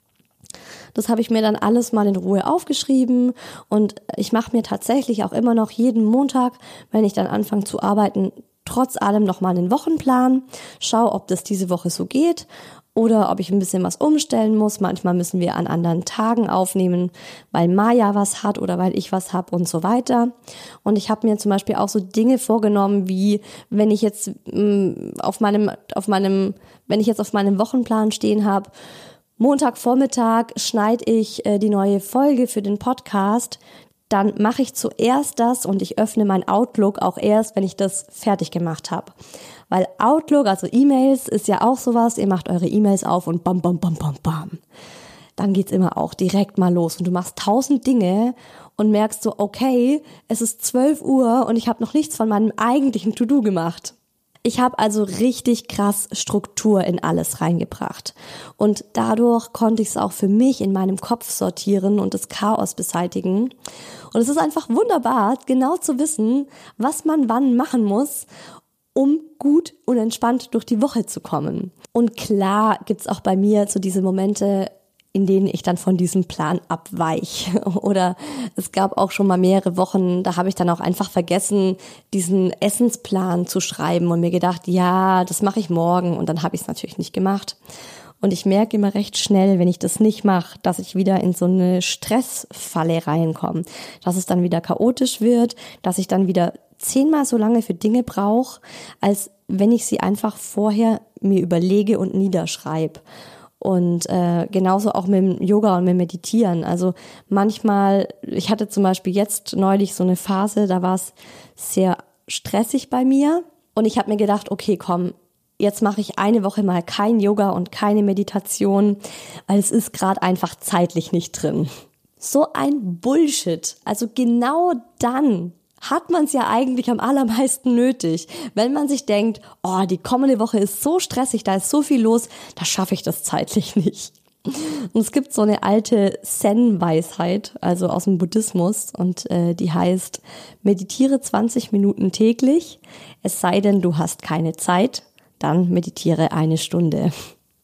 Das habe ich mir dann alles mal in Ruhe aufgeschrieben und ich mache mir tatsächlich auch immer noch jeden Montag, wenn ich dann anfange zu arbeiten, trotz allem nochmal einen Wochenplan, schaue, ob das diese Woche so geht oder ob ich ein bisschen was umstellen muss. Manchmal müssen wir an anderen Tagen aufnehmen, weil Maja was hat oder weil ich was habe und so weiter. Und ich habe mir zum Beispiel auch so Dinge vorgenommen, wie wenn ich jetzt mh, auf meinem, auf meinem, wenn ich jetzt auf meinem Wochenplan stehen habe, Montagvormittag schneide ich äh, die neue Folge für den Podcast, dann mache ich zuerst das und ich öffne mein Outlook auch erst, wenn ich das fertig gemacht habe. Weil Outlook, also E-Mails, ist ja auch sowas, ihr macht eure E-Mails auf und bam, bam, bam, bam, bam. Dann geht's immer auch direkt mal los und du machst tausend Dinge und merkst so, okay, es ist zwölf Uhr und ich habe noch nichts von meinem eigentlichen To-Do gemacht. Ich habe also richtig krass Struktur in alles reingebracht und dadurch konnte ich es auch für mich in meinem Kopf sortieren und das Chaos beseitigen. Und es ist einfach wunderbar, genau zu wissen, was man wann machen muss, um gut und entspannt durch die Woche zu kommen. Und klar gibt's auch bei mir so diese Momente, in denen ich dann von diesem Plan abweich. Oder es gab auch schon mal mehrere Wochen, da habe ich dann auch einfach vergessen, diesen Essensplan zu schreiben und mir gedacht, ja, das mache ich morgen. Und dann habe ich es natürlich nicht gemacht. Und ich merke immer recht schnell, wenn ich das nicht mache, dass ich wieder in so eine Stressfalle reinkomme. Dass es dann wieder chaotisch wird, dass ich dann wieder zehnmal so lange für Dinge brauche, als wenn ich sie einfach vorher mir überlege und niederschreibe. Und äh, genauso auch mit dem Yoga und mit dem Meditieren. Also manchmal, ich hatte zum Beispiel jetzt neulich so eine Phase, da war es sehr stressig bei mir. Und ich habe mir gedacht, okay, komm, jetzt mache ich eine Woche mal kein Yoga und keine Meditation, weil es ist gerade einfach zeitlich nicht drin. So ein Bullshit. Also genau dann hat man es ja eigentlich am allermeisten nötig. Wenn man sich denkt, oh, die kommende Woche ist so stressig, da ist so viel los, da schaffe ich das zeitlich nicht. Und es gibt so eine alte Zen-Weisheit, also aus dem Buddhismus, und äh, die heißt, meditiere zwanzig Minuten täglich, es sei denn, du hast keine Zeit, dann meditiere eine Stunde.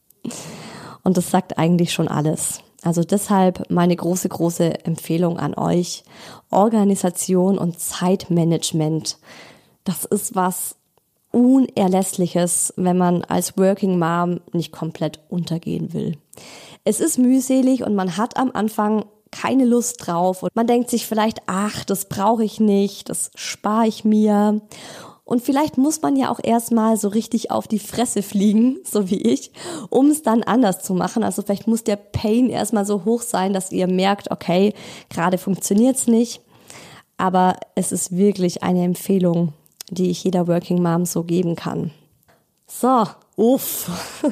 Und das sagt eigentlich schon alles. Also deshalb meine große, große Empfehlung an euch. Organisation und Zeitmanagement. Das ist was Unerlässliches, wenn man als Working Mom nicht komplett untergehen will. Es ist mühselig und man hat am Anfang keine Lust drauf und man denkt sich vielleicht, ach, das brauche ich nicht, das spare ich mir. Und vielleicht muss man ja auch erstmal so richtig auf die Fresse fliegen, so wie ich, um es dann anders zu machen. Also vielleicht muss der Pain erstmal so hoch sein, dass ihr merkt, okay, gerade funktioniert's nicht. Aber es ist wirklich eine Empfehlung, die ich jeder Working Mom so geben kann. So, uff.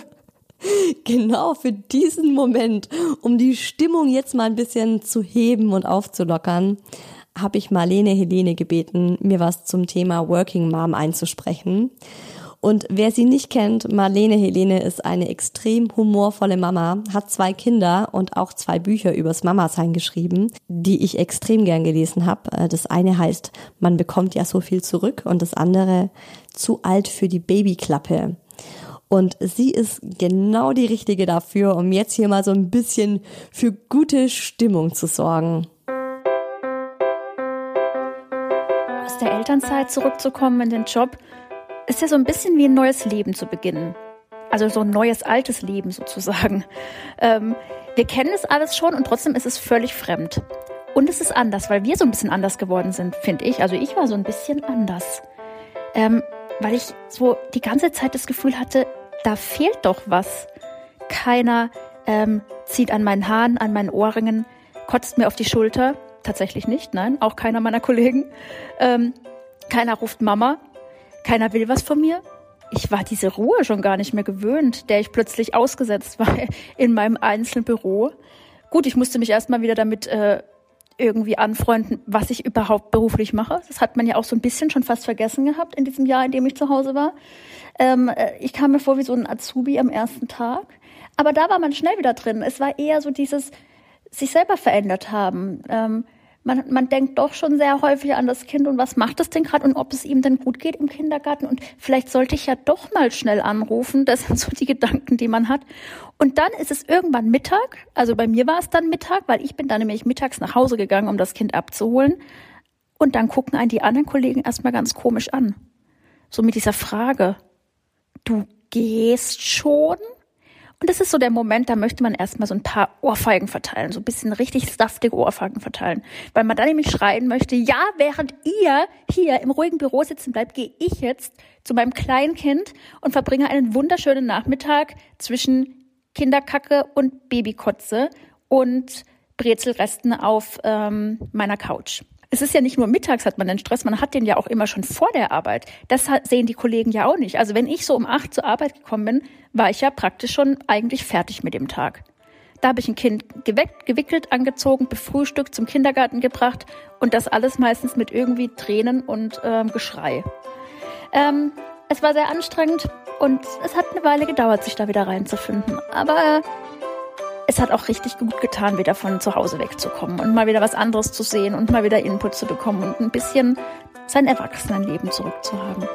Genau für diesen Moment, um die Stimmung jetzt mal ein bisschen zu heben und aufzulockern, habe ich Marlene Helene gebeten, mir was zum Thema Working Mom einzusprechen. Und wer sie nicht kennt, Marlene Helene ist eine extrem humorvolle Mama, hat zwei Kinder und auch zwei Bücher übers Mama-Sein geschrieben, die ich extrem gern gelesen habe. Das eine heißt, man bekommt ja so viel zurück und das andere, zu alt für die Babyklappe. Und sie ist genau die Richtige dafür, um jetzt hier mal so ein bisschen für gute Stimmung zu sorgen. Aus der Elternzeit zurückzukommen in den Job, ist ja so ein bisschen wie ein neues Leben zu beginnen. Also so ein neues, altes Leben sozusagen. Ähm, wir kennen es alles schon und trotzdem ist es völlig fremd. Und es ist anders, weil wir so ein bisschen anders geworden sind, finde ich. Also ich war so ein bisschen anders. Ähm, weil ich so die ganze Zeit das Gefühl hatte, da fehlt doch was. Keiner ähm, zieht an meinen Haaren, an meinen Ohrringen, kotzt mir auf die Schulter. Tatsächlich nicht, nein, auch keiner meiner Kollegen. Ähm, keiner ruft Mama, keiner will was von mir. Ich war diese Ruhe schon gar nicht mehr gewöhnt, der ich plötzlich ausgesetzt war in meinem einzelnen Büro. Gut, ich musste mich erstmal wieder damit äh, irgendwie anfreunden, was ich überhaupt beruflich mache. Das hat man ja auch so ein bisschen schon fast vergessen gehabt in diesem Jahr, in dem ich zu Hause war. Ähm, ich kam mir vor wie so ein Azubi am ersten Tag. Aber da war man schnell wieder drin. Es war eher so dieses sich selber verändert haben. Ähm, man, man denkt doch schon sehr häufig an das Kind und was macht es denn gerade und ob es ihm denn gut geht im Kindergarten und vielleicht sollte ich ja doch mal schnell anrufen. Das sind so die Gedanken, die man hat. Und dann ist es irgendwann Mittag, also bei mir war es dann Mittag, weil ich bin dann nämlich mittags nach Hause gegangen, um das Kind abzuholen. Und dann gucken einen die anderen Kollegen erstmal ganz komisch an. So mit dieser Frage, du gehst schon? Und das ist so der Moment, da möchte man erstmal so ein paar Ohrfeigen verteilen, so ein bisschen richtig saftige Ohrfeigen verteilen. Weil man dann nämlich schreien möchte, ja, während ihr hier im ruhigen Büro sitzen bleibt, gehe ich jetzt zu meinem kleinen Kind und verbringe einen wunderschönen Nachmittag zwischen Kinderkacke und Babykotze und Brezelresten auf ähm, meiner Couch. Es ist ja nicht nur mittags hat man den Stress, man hat den ja auch immer schon vor der Arbeit. Das sehen die Kollegen ja auch nicht. Also wenn ich so um acht zur Arbeit gekommen bin, war ich ja praktisch schon eigentlich fertig mit dem Tag. Da habe ich ein Kind geweckt, gewickelt, angezogen, befrühstückt, zum Kindergarten gebracht und das alles meistens mit irgendwie Tränen und ähm, Geschrei. Ähm, es war sehr anstrengend und es hat eine Weile gedauert, sich da wieder reinzufinden. Aber äh, es hat auch richtig gut getan, wieder von zu Hause wegzukommen und mal wieder was anderes zu sehen und mal wieder Input zu bekommen und ein bisschen sein Erwachsenenleben zurückzuhaben.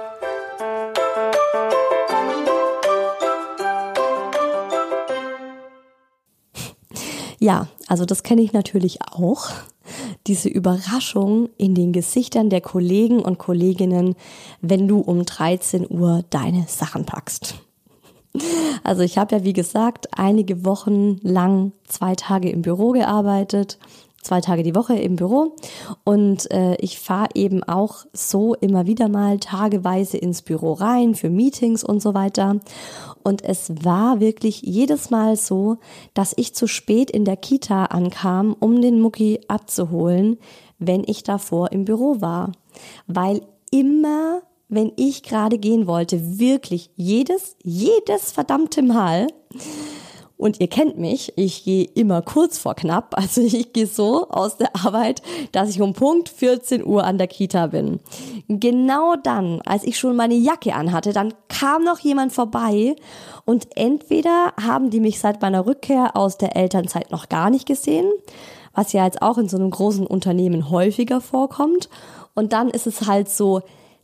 Ja, also das kenne ich natürlich auch. Diese Überraschung in den Gesichtern der Kollegen und Kolleginnen, wenn du um dreizehn Uhr deine Sachen packst. Also ich habe ja, wie gesagt, einige Wochen lang zwei Tage im Büro gearbeitet, zwei Tage die Woche im Büro und äh, ich fahre eben auch so immer wieder mal tageweise ins Büro rein für Meetings und so weiter. Und es war wirklich jedes Mal so, dass ich zu spät in der Kita ankam, um den Mucki abzuholen, wenn ich davor im Büro war, weil immer wenn ich gerade gehen wollte, wirklich jedes, jedes verdammte Mal. Und ihr kennt mich, ich gehe immer kurz vor knapp. Also ich gehe so aus der Arbeit, dass ich um Punkt vierzehn Uhr an der Kita bin. Genau dann, als ich schon meine Jacke anhatte, dann kam noch jemand vorbei und entweder haben die mich seit meiner Rückkehr aus der Elternzeit noch gar nicht gesehen, was ja jetzt auch in so einem großen Unternehmen häufiger vorkommt. Und dann ist es halt so,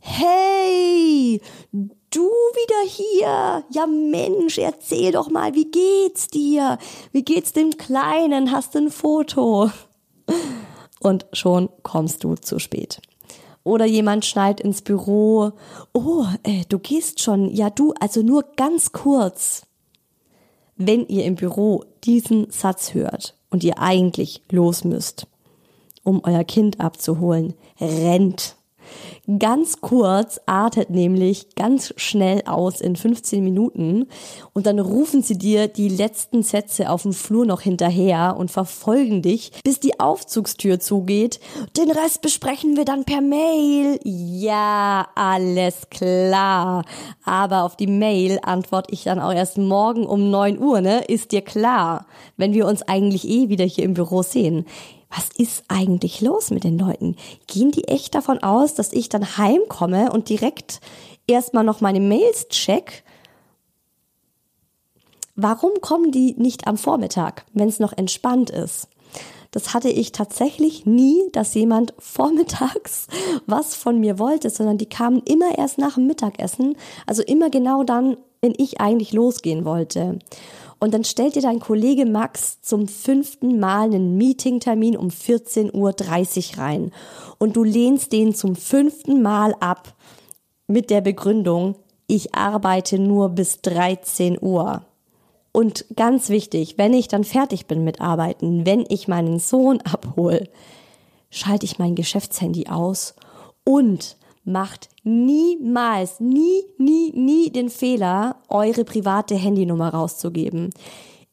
hey, du wieder hier? Ja Mensch, erzähl doch mal, wie geht's dir? Wie geht's dem Kleinen? Hast du ein Foto? Und schon kommst du zu spät. Oder jemand schneit ins Büro, oh, äh, du gehst schon, ja du, also nur ganz kurz. Wenn ihr im Büro diesen Satz hört und ihr eigentlich los müsst, um euer Kind abzuholen, rennt. Ganz kurz artet nämlich ganz schnell aus in fünfzehn Minuten und dann rufen sie dir die letzten Sätze auf dem Flur noch hinterher und verfolgen dich, bis die Aufzugstür zugeht. Den Rest besprechen wir dann per Mail. Ja, alles klar. Aber auf die Mail antworte ich dann auch erst morgen um neun Uhr, ne? Ist dir klar, wenn wir uns eigentlich eh wieder hier im Büro sehen. Was ist eigentlich los mit den Leuten? Gehen die echt davon aus, dass ich dann heimkomme und direkt erstmal noch meine Mails check? Warum kommen die nicht am Vormittag, wenn es noch entspannt ist? Das hatte ich tatsächlich nie, dass jemand vormittags was von mir wollte, sondern die kamen immer erst nach dem Mittagessen, also immer genau dann, wenn ich eigentlich losgehen wollte. Und dann stellt dir dein Kollege Max zum fünften Mal einen Meetingtermin um vierzehn Uhr dreißig rein. Und du lehnst den zum fünften Mal ab mit der Begründung, ich arbeite nur bis dreizehn Uhr. Und ganz wichtig, wenn ich dann fertig bin mit Arbeiten, wenn ich meinen Sohn abhole, schalte ich mein Geschäftshandy aus und macht niemals, nie, nie, nie den Fehler, eure private Handynummer rauszugeben.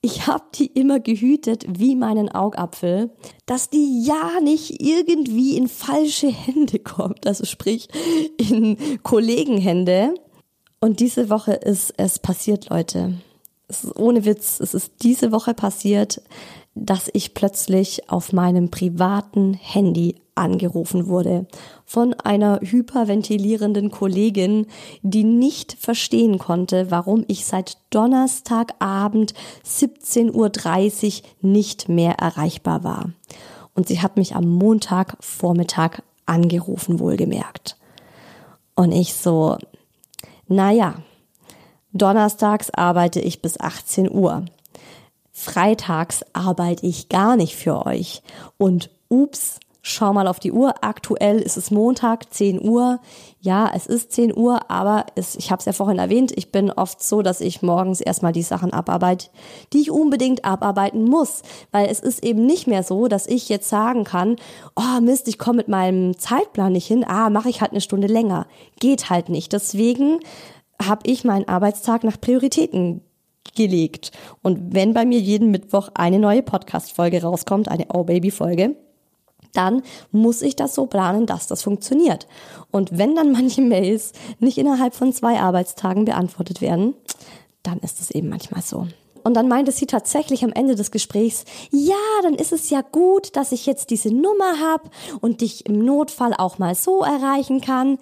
ich habe die immer gehütet wie meinen Augapfel, dass die ja nicht irgendwie in falsche Hände kommt, also sprich in Kollegenhände. Und diese Woche ist es passiert, Leute. Es ist ohne Witz, es ist diese Woche passiert, dass ich plötzlich auf meinem privaten Handy angerufen wurde von einer hyperventilierenden Kollegin, die nicht verstehen konnte, warum ich seit Donnerstagabend siebzehn Uhr dreißig nicht mehr erreichbar war. Und sie hat mich am Montagvormittag angerufen, wohlgemerkt. Und ich so, naja, donnerstags arbeite ich bis achtzehn Uhr. Freitags arbeite ich gar nicht für euch. Und ups, schau mal auf die Uhr. Aktuell ist es Montag, zehn Uhr. Ja, es ist zehn Uhr, aber es, ich habe es ja vorhin erwähnt, ich bin oft so, dass ich morgens erstmal die Sachen abarbeite, die ich unbedingt abarbeiten muss. Weil es ist eben nicht mehr so, dass ich jetzt sagen kann, oh Mist, ich komme mit meinem Zeitplan nicht hin. Ah, mache ich halt eine Stunde länger. Geht halt nicht. Deswegen habe ich meinen Arbeitstag nach Prioritäten gelegt. Und wenn bei mir jeden Mittwoch eine neue Podcast-Folge rauskommt, eine Oh-Baby-Folge, dann muss ich das so planen, dass das funktioniert. Und wenn dann manche Mails nicht innerhalb von zwei Arbeitstagen beantwortet werden, dann ist es eben manchmal so. Und dann meinte sie tatsächlich am Ende des Gesprächs, ja, dann ist es ja gut, dass ich jetzt diese Nummer habe und dich im Notfall auch mal so erreichen kann.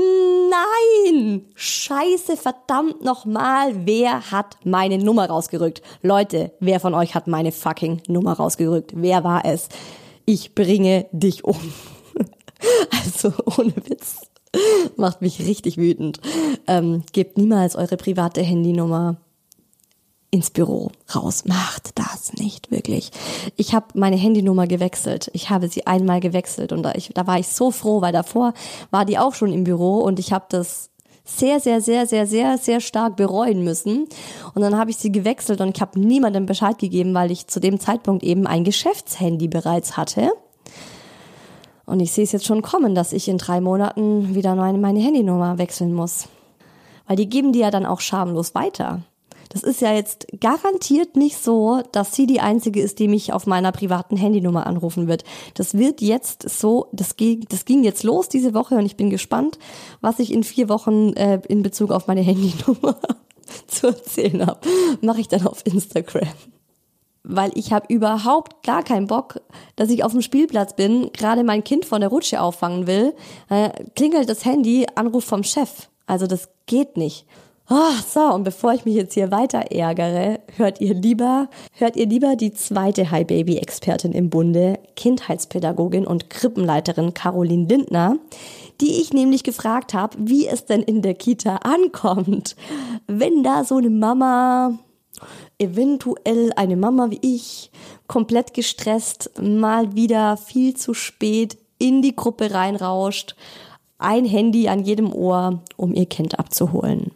Nein! Scheiße, verdammt nochmal, wer hat meine Nummer rausgerückt? Leute, wer von euch hat meine fucking Nummer rausgerückt? Wer war es? Ich bringe dich um. Also ohne Witz. Macht mich richtig wütend. Ähm, gebt niemals eure private Handynummer ins Büro raus. Macht das nicht, wirklich. Ich habe meine Handynummer gewechselt. Ich habe sie einmal gewechselt und da, ich, da war ich so froh, weil davor war die auch schon im Büro und ich habe das sehr, sehr, sehr, sehr, sehr, sehr stark bereuen müssen. Und dann habe ich sie gewechselt und ich habe niemandem Bescheid gegeben, weil ich zu dem Zeitpunkt eben ein Geschäftshandy bereits hatte. Und ich sehe es jetzt schon kommen, dass ich in drei Monaten wieder meine, meine Handynummer wechseln muss. Weil die geben die ja dann auch schamlos weiter. Das ist ja jetzt garantiert nicht so, dass sie die Einzige ist, die mich auf meiner privaten Handynummer anrufen wird. Das wird jetzt so, das ging, das ging jetzt los diese Woche und ich bin gespannt, was ich in vier Wochen äh, in Bezug auf meine Handynummer zu erzählen habe. Mache ich dann auf Instagram. Weil ich habe überhaupt gar keinen Bock, dass ich auf dem Spielplatz bin, gerade mein Kind von der Rutsche auffangen will, äh, klingelt das Handy, Anruf vom Chef. Also das geht nicht. Oh, so, und bevor ich mich jetzt hier weiter ärgere, hört ihr lieber, hört ihr lieber die zweite Hi-Baby-Expertin im Bunde, Kindheitspädagogin und Krippenleiterin Caroline Lindner, die ich nämlich gefragt habe, wie es denn in der Kita ankommt, wenn da so eine Mama, eventuell eine Mama wie ich, komplett gestresst, mal wieder viel zu spät in die Gruppe reinrauscht, ein Handy an jedem Ohr, um ihr Kind abzuholen.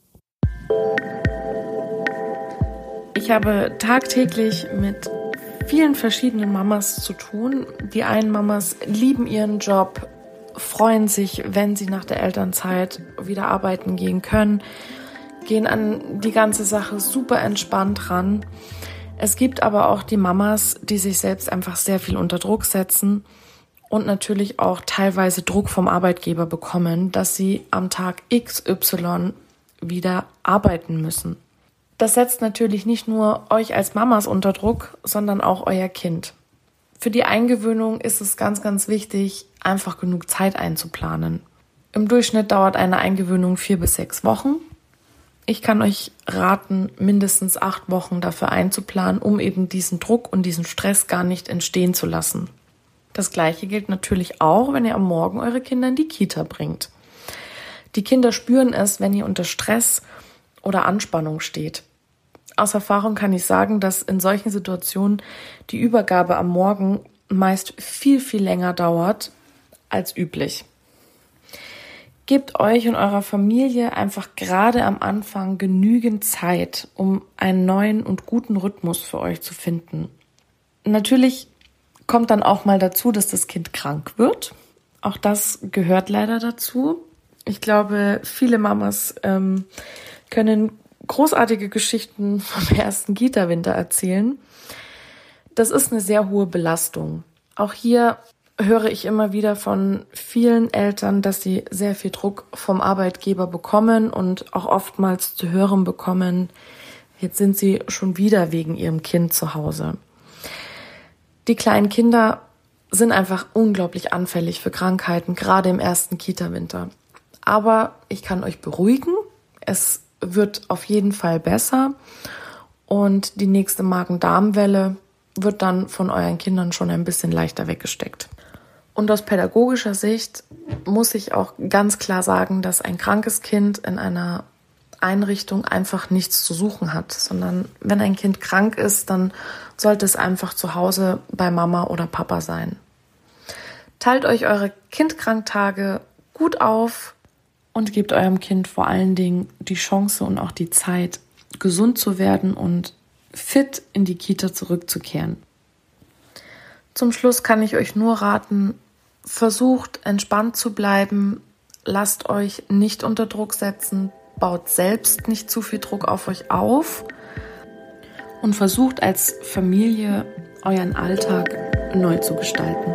Ich habe tagtäglich mit vielen verschiedenen Mamas zu tun. Die einen Mamas lieben ihren Job, freuen sich, wenn sie nach der Elternzeit wieder arbeiten gehen können, gehen an die ganze Sache super entspannt ran. Es gibt aber auch die Mamas, die sich selbst einfach sehr viel unter Druck setzen und natürlich auch teilweise Druck vom Arbeitgeber bekommen, dass sie am Tag X Y wieder arbeiten müssen. Das setzt natürlich nicht nur euch als Mamas unter Druck, sondern auch euer Kind. Für die Eingewöhnung ist es ganz, ganz wichtig, einfach genug Zeit einzuplanen. Im Durchschnitt dauert eine Eingewöhnung vier bis sechs Wochen. Ich kann euch raten, mindestens acht Wochen dafür einzuplanen, um eben diesen Druck und diesen Stress gar nicht entstehen zu lassen. Das Gleiche gilt natürlich auch, wenn ihr am Morgen eure Kinder in die Kita bringt. Die Kinder spüren es, wenn ihr unter Stress oder Anspannung steht. Aus Erfahrung kann ich sagen, dass in solchen Situationen die Übergabe am Morgen meist viel, viel länger dauert als üblich. Gebt euch und eurer Familie einfach gerade am Anfang genügend Zeit, um einen neuen und guten Rhythmus für euch zu finden. Natürlich kommt dann auch mal dazu, dass das Kind krank wird. Auch das gehört leider dazu. Ich glaube, viele Mamas ähm, können großartige Geschichten vom ersten Kita-Winter erzählen. Das ist eine sehr hohe Belastung. Auch hier höre ich immer wieder von vielen Eltern, dass sie sehr viel Druck vom Arbeitgeber bekommen und auch oftmals zu hören bekommen, jetzt sind sie schon wieder wegen ihrem Kind zu Hause. Die kleinen Kinder sind einfach unglaublich anfällig für Krankheiten, gerade im ersten Kita-Winter. Aber ich kann euch beruhigen, es wird auf jeden Fall besser und die nächste Magen-Darm-Welle wird dann von euren Kindern schon ein bisschen leichter weggesteckt. Und aus pädagogischer Sicht muss ich auch ganz klar sagen, dass ein krankes Kind in einer Einrichtung einfach nichts zu suchen hat, sondern wenn ein Kind krank ist, dann sollte es einfach zu Hause bei Mama oder Papa sein. Teilt euch eure Kindkranktage gut auf und gebt eurem Kind vor allen Dingen die Chance und auch die Zeit, gesund zu werden und fit in die Kita zurückzukehren. Zum Schluss kann ich euch nur raten, versucht entspannt zu bleiben, lasst euch nicht unter Druck setzen, baut selbst nicht zu viel Druck auf euch auf und versucht als Familie euren Alltag neu zu gestalten.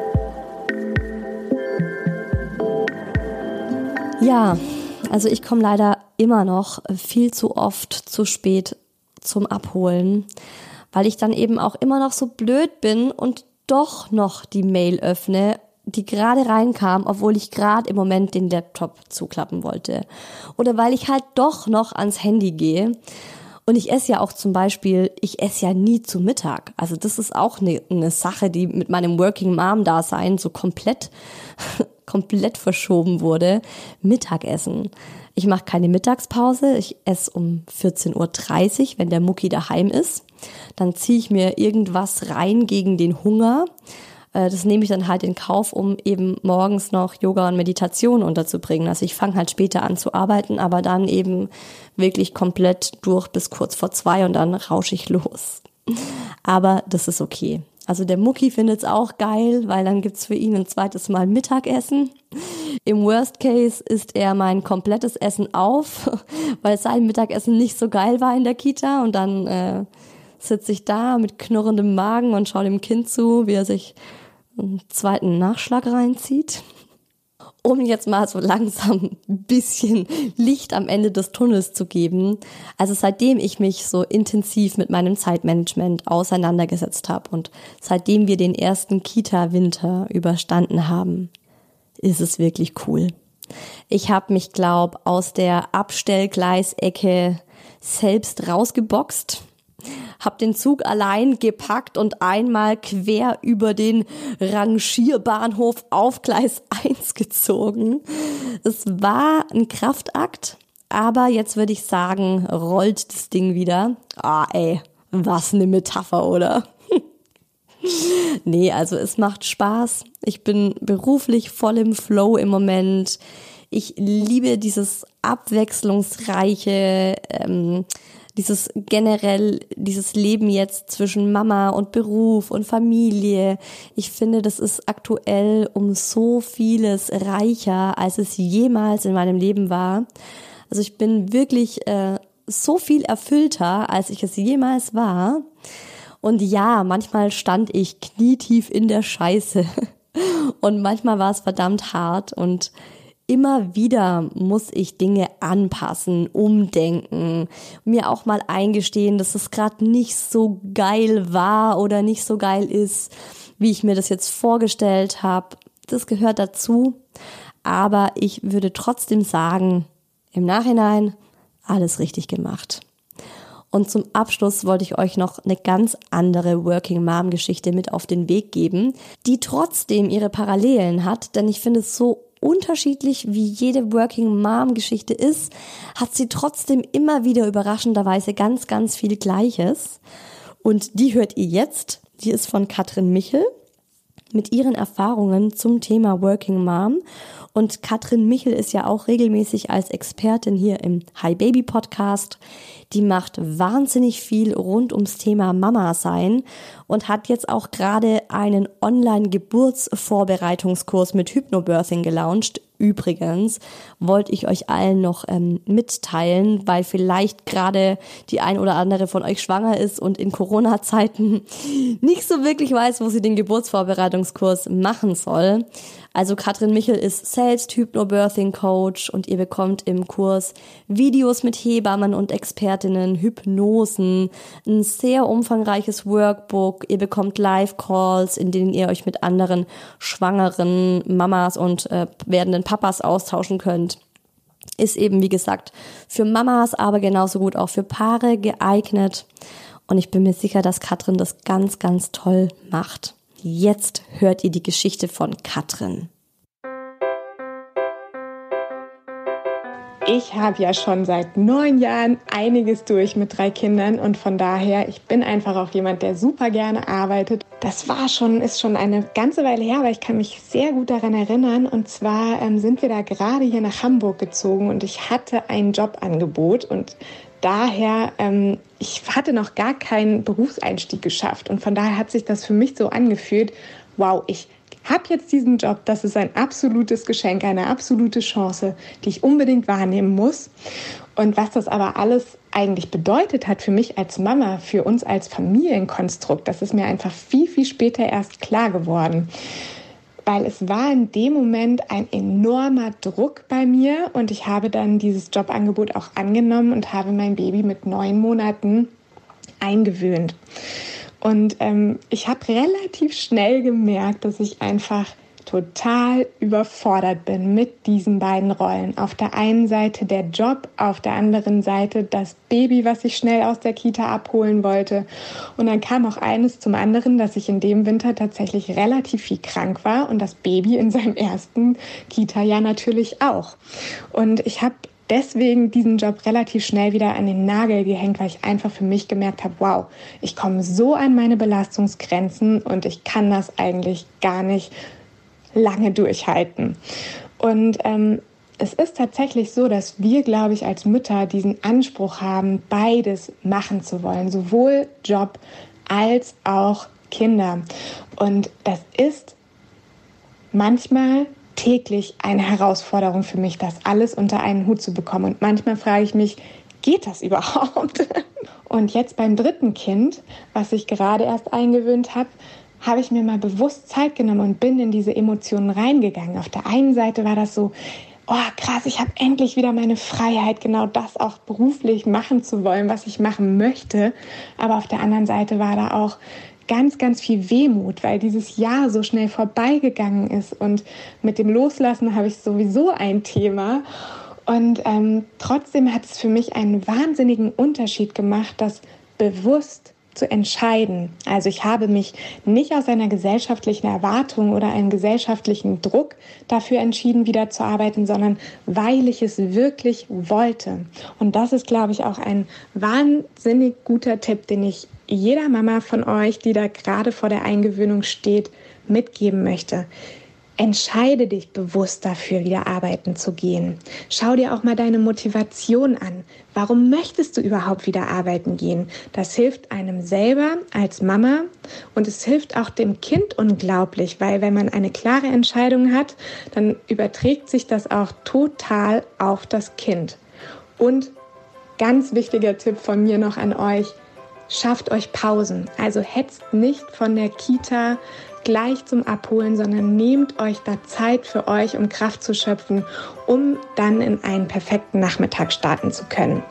Ja, also ich komme leider immer noch viel zu oft zu spät zum Abholen, weil ich dann eben auch immer noch so blöd bin und doch noch die Mail öffne, die gerade reinkam, obwohl ich gerade im Moment den Laptop zuklappen wollte. Oder weil ich halt doch noch ans Handy gehe. Und ich esse ja auch zum Beispiel, ich esse ja nie zu Mittag. Also das ist auch eine, eine Sache, die mit meinem Working Mom-Dasein so komplett, komplett verschoben wurde. Mittagessen. Ich mache keine Mittagspause. Ich esse um vierzehn Uhr dreißig, wenn der Mucki daheim ist. Dann ziehe ich mir irgendwas rein gegen den Hunger. Das nehme ich dann halt in Kauf, um eben morgens noch Yoga und Meditation unterzubringen. Also ich fange halt später an zu arbeiten, aber dann eben wirklich komplett durch bis kurz vor zwei und dann rausche ich los. Aber das ist okay. Also der Mucki findet es auch geil, weil dann gibt's für ihn ein zweites Mal Mittagessen. Im Worst Case isst er mein komplettes Essen auf, weil sein Mittagessen nicht so geil war in der Kita. Und dann äh, sitze ich da mit knurrendem Magen und schaue dem Kind zu, wie er sich einen zweiten Nachschlag reinzieht. Um jetzt mal so langsam ein bisschen Licht am Ende des Tunnels zu geben. Also seitdem ich mich so intensiv mit meinem Zeitmanagement auseinandergesetzt habe und seitdem wir den ersten Kita-Winter überstanden haben, ist es wirklich cool. Ich habe mich, glaub, aus der Abstellgleisecke selbst rausgeboxt, hab den Zug allein gepackt und einmal quer über den Rangierbahnhof auf Gleis eins gezogen. Es war ein Kraftakt, aber jetzt würde ich sagen, rollt das Ding wieder. Ah, ey, was eine Metapher, oder? Nee, also es macht Spaß. Ich bin beruflich voll im Flow im Moment. Ich liebe dieses abwechslungsreiche, ähm, dieses generell, dieses Leben jetzt zwischen Mama und Beruf und Familie. Ich finde, das ist aktuell um so vieles reicher, als es jemals in meinem Leben war. Also ich bin wirklich äh, so viel erfüllter, als ich es jemals war. Und ja, manchmal stand ich knietief in der Scheiße und manchmal war es verdammt hart und immer wieder muss ich Dinge anpassen, umdenken, mir auch mal eingestehen, dass es gerade nicht so geil war oder nicht so geil ist, wie ich mir das jetzt vorgestellt habe. Das gehört dazu, aber ich würde trotzdem sagen, im Nachhinein alles richtig gemacht. Und zum Abschluss wollte ich euch noch eine ganz andere Working Mom Geschichte mit auf den Weg geben, die trotzdem ihre Parallelen hat, denn ich finde es so unterschiedlich, wie jede Working Mom Geschichte ist, hat sie trotzdem immer wieder überraschenderweise ganz, ganz viel Gleiches. Und die hört ihr jetzt. Die ist von Katrin Michel mit ihren Erfahrungen zum Thema Working Mom. Und Katrin Michel ist ja auch regelmäßig als Expertin hier im Hi Baby Podcast. Die macht wahnsinnig viel rund ums Thema Mama sein und hat jetzt auch gerade einen Online-Geburtsvorbereitungskurs mit Hypnobirthing gelauncht. übrigens wollte ich euch allen noch ähm, mitteilen, weil vielleicht gerade die ein oder andere von euch schwanger ist und in Corona-Zeiten nicht so wirklich weiß, wo sie den Geburtsvorbereitungskurs machen soll. Also Katrin Michel ist selbst Hypnobirthing-Coach und ihr bekommt im Kurs Videos mit Hebammen und Expertinnen, Hypnosen, ein sehr umfangreiches Workbook. Ihr bekommt Live-Calls, in denen ihr euch mit anderen schwangeren Mamas und äh, werdenden Papas austauschen könnt. Ist eben, wie gesagt, für Mamas, aber genauso gut auch für Paare geeignet. Und ich bin mir sicher, dass Katrin das ganz, ganz toll macht. Jetzt hört ihr die Geschichte von Katrin. Ich habe ja schon seit neun Jahren einiges durch mit drei Kindern und von daher, ich bin einfach auch jemand, der super gerne arbeitet. Das war schon, ist schon eine ganze Weile her, aber ich kann mich sehr gut daran erinnern. Und zwar ähm, sind wir da gerade hier nach Hamburg gezogen und ich hatte ein Jobangebot und daher, ähm, ich hatte noch gar keinen Berufseinstieg geschafft und von daher hat sich das für mich so angefühlt, wow, ich habe jetzt diesen Job, das ist ein absolutes Geschenk, eine absolute Chance, die ich unbedingt wahrnehmen muss. Und was das aber alles eigentlich bedeutet hat für mich als Mama, für uns als Familienkonstrukt, das ist mir einfach viel, viel später erst klar geworden. Weil es war in dem Moment ein enormer Druck bei mir und ich habe dann dieses Jobangebot auch angenommen und habe mein Baby mit neun Monaten eingewöhnt. Und ähm, ich habe relativ schnell gemerkt, dass ich einfach total überfordert bin mit diesen beiden Rollen. Auf der einen Seite der Job, auf der anderen Seite das Baby, was ich schnell aus der Kita abholen wollte. Und dann kam auch eines zum anderen, dass ich in dem Winter tatsächlich relativ viel krank war und das Baby in seinem ersten Kita-Jahr natürlich auch. Und ich habe deswegen diesen Job relativ schnell wieder an den Nagel gehängt, weil ich einfach für mich gemerkt habe, wow, ich komme so an meine Belastungsgrenzen und ich kann das eigentlich gar nicht lange durchhalten. Und ähm, es ist tatsächlich so, dass wir, glaube ich, als Mütter diesen Anspruch haben, beides machen zu wollen, sowohl Job als auch Kinder. Und das ist manchmal täglich eine Herausforderung für mich, das alles unter einen Hut zu bekommen. Und manchmal frage ich mich, geht das überhaupt? Und jetzt beim dritten Kind, was ich gerade erst eingewöhnt habe, habe ich mir mal bewusst Zeit genommen und bin in diese Emotionen reingegangen. Auf der einen Seite war das so, oh krass, ich habe endlich wieder meine Freiheit, genau das auch beruflich machen zu wollen, was ich machen möchte. Aber auf der anderen Seite war da auch ganz, ganz viel Wehmut, weil dieses Jahr so schnell vorbeigegangen ist. Und mit dem Loslassen habe ich sowieso ein Thema. Und ähm, trotzdem hat es für mich einen wahnsinnigen Unterschied gemacht, das bewusst zu entscheiden. Also ich habe mich nicht aus einer gesellschaftlichen Erwartung oder einem gesellschaftlichen Druck dafür entschieden, wieder zu arbeiten, sondern weil ich es wirklich wollte. Und das ist, glaube ich, auch ein wahnsinnig guter Tipp, den ich jeder Mama von euch, die da gerade vor der Eingewöhnung steht, mitgeben möchte. Entscheide dich bewusst dafür, wieder arbeiten zu gehen. Schau dir auch mal deine Motivation an. Warum möchtest du überhaupt wieder arbeiten gehen? Das hilft einem selber als Mama und es hilft auch dem Kind unglaublich, weil wenn man eine klare Entscheidung hat, dann überträgt sich das auch total auf das Kind. Und ganz wichtiger Tipp von mir noch an euch, schafft euch Pausen. Also hetzt nicht von der Kita gleich zum Abholen, sondern nehmt euch da Zeit für euch, um Kraft zu schöpfen, um dann in einen perfekten Nachmittag starten zu können.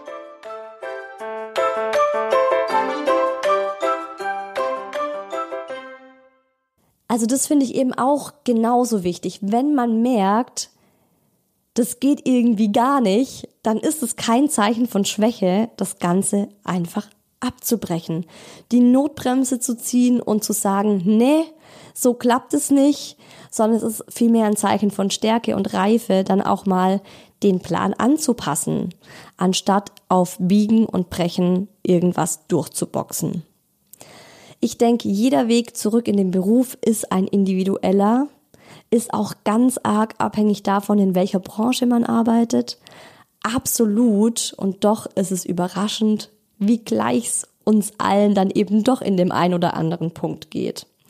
Also das finde ich eben auch genauso wichtig. Wenn man merkt, das geht irgendwie gar nicht, dann ist es kein Zeichen von Schwäche, das Ganze einfach abzubrechen, die Notbremse zu ziehen und zu sagen, nee, so klappt es nicht, sondern es ist vielmehr ein Zeichen von Stärke und Reife, dann auch mal den Plan anzupassen, anstatt auf Biegen und Brechen irgendwas durchzuboxen. Ich denke, jeder Weg zurück in den Beruf ist ein individueller, ist auch ganz arg abhängig davon, in welcher Branche man arbeitet. Absolut, und doch ist es überraschend, wie gleich es uns allen dann eben doch in dem einen oder anderen Punkt geht.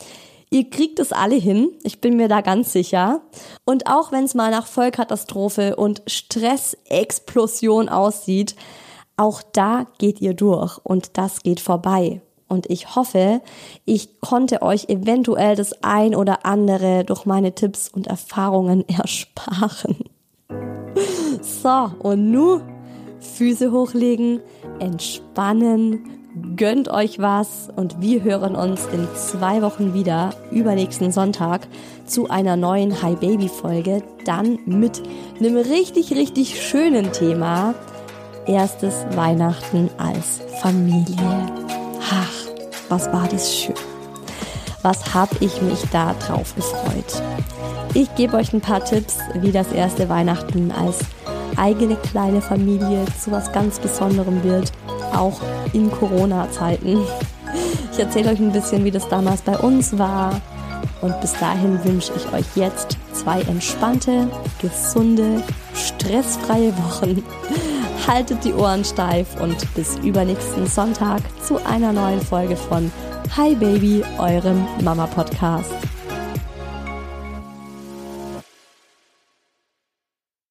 Ihr kriegt es alle hin, ich bin mir da ganz sicher. Und auch wenn es mal nach Vollkatastrophe und Stressexplosion aussieht, auch da geht ihr durch und das geht vorbei. Und ich hoffe, ich konnte euch eventuell das ein oder andere durch meine Tipps und Erfahrungen ersparen. So, und nun Füße hochlegen, entspannen, gönnt euch was und wir hören uns in zwei Wochen wieder, übernächsten Sonntag, zu einer neuen Hi Baby Folge, dann mit einem richtig, richtig schönen Thema. Erstes Weihnachten als Familie. Ach, was war das schön. Was hab ich mich da drauf gefreut. Ich gebe euch ein paar Tipps, wie das erste Weihnachten als eigene kleine Familie zu was ganz Besonderem wird, auch in Corona-Zeiten. Ich erzähle euch ein bisschen, wie das damals bei uns war. Und bis dahin wünsche ich euch jetzt zwei entspannte, gesunde, stressfreie Wochen. Haltet die Ohren steif und bis übernächsten Sonntag zu einer neuen Folge von Hi Baby, eurem Mama-Podcast.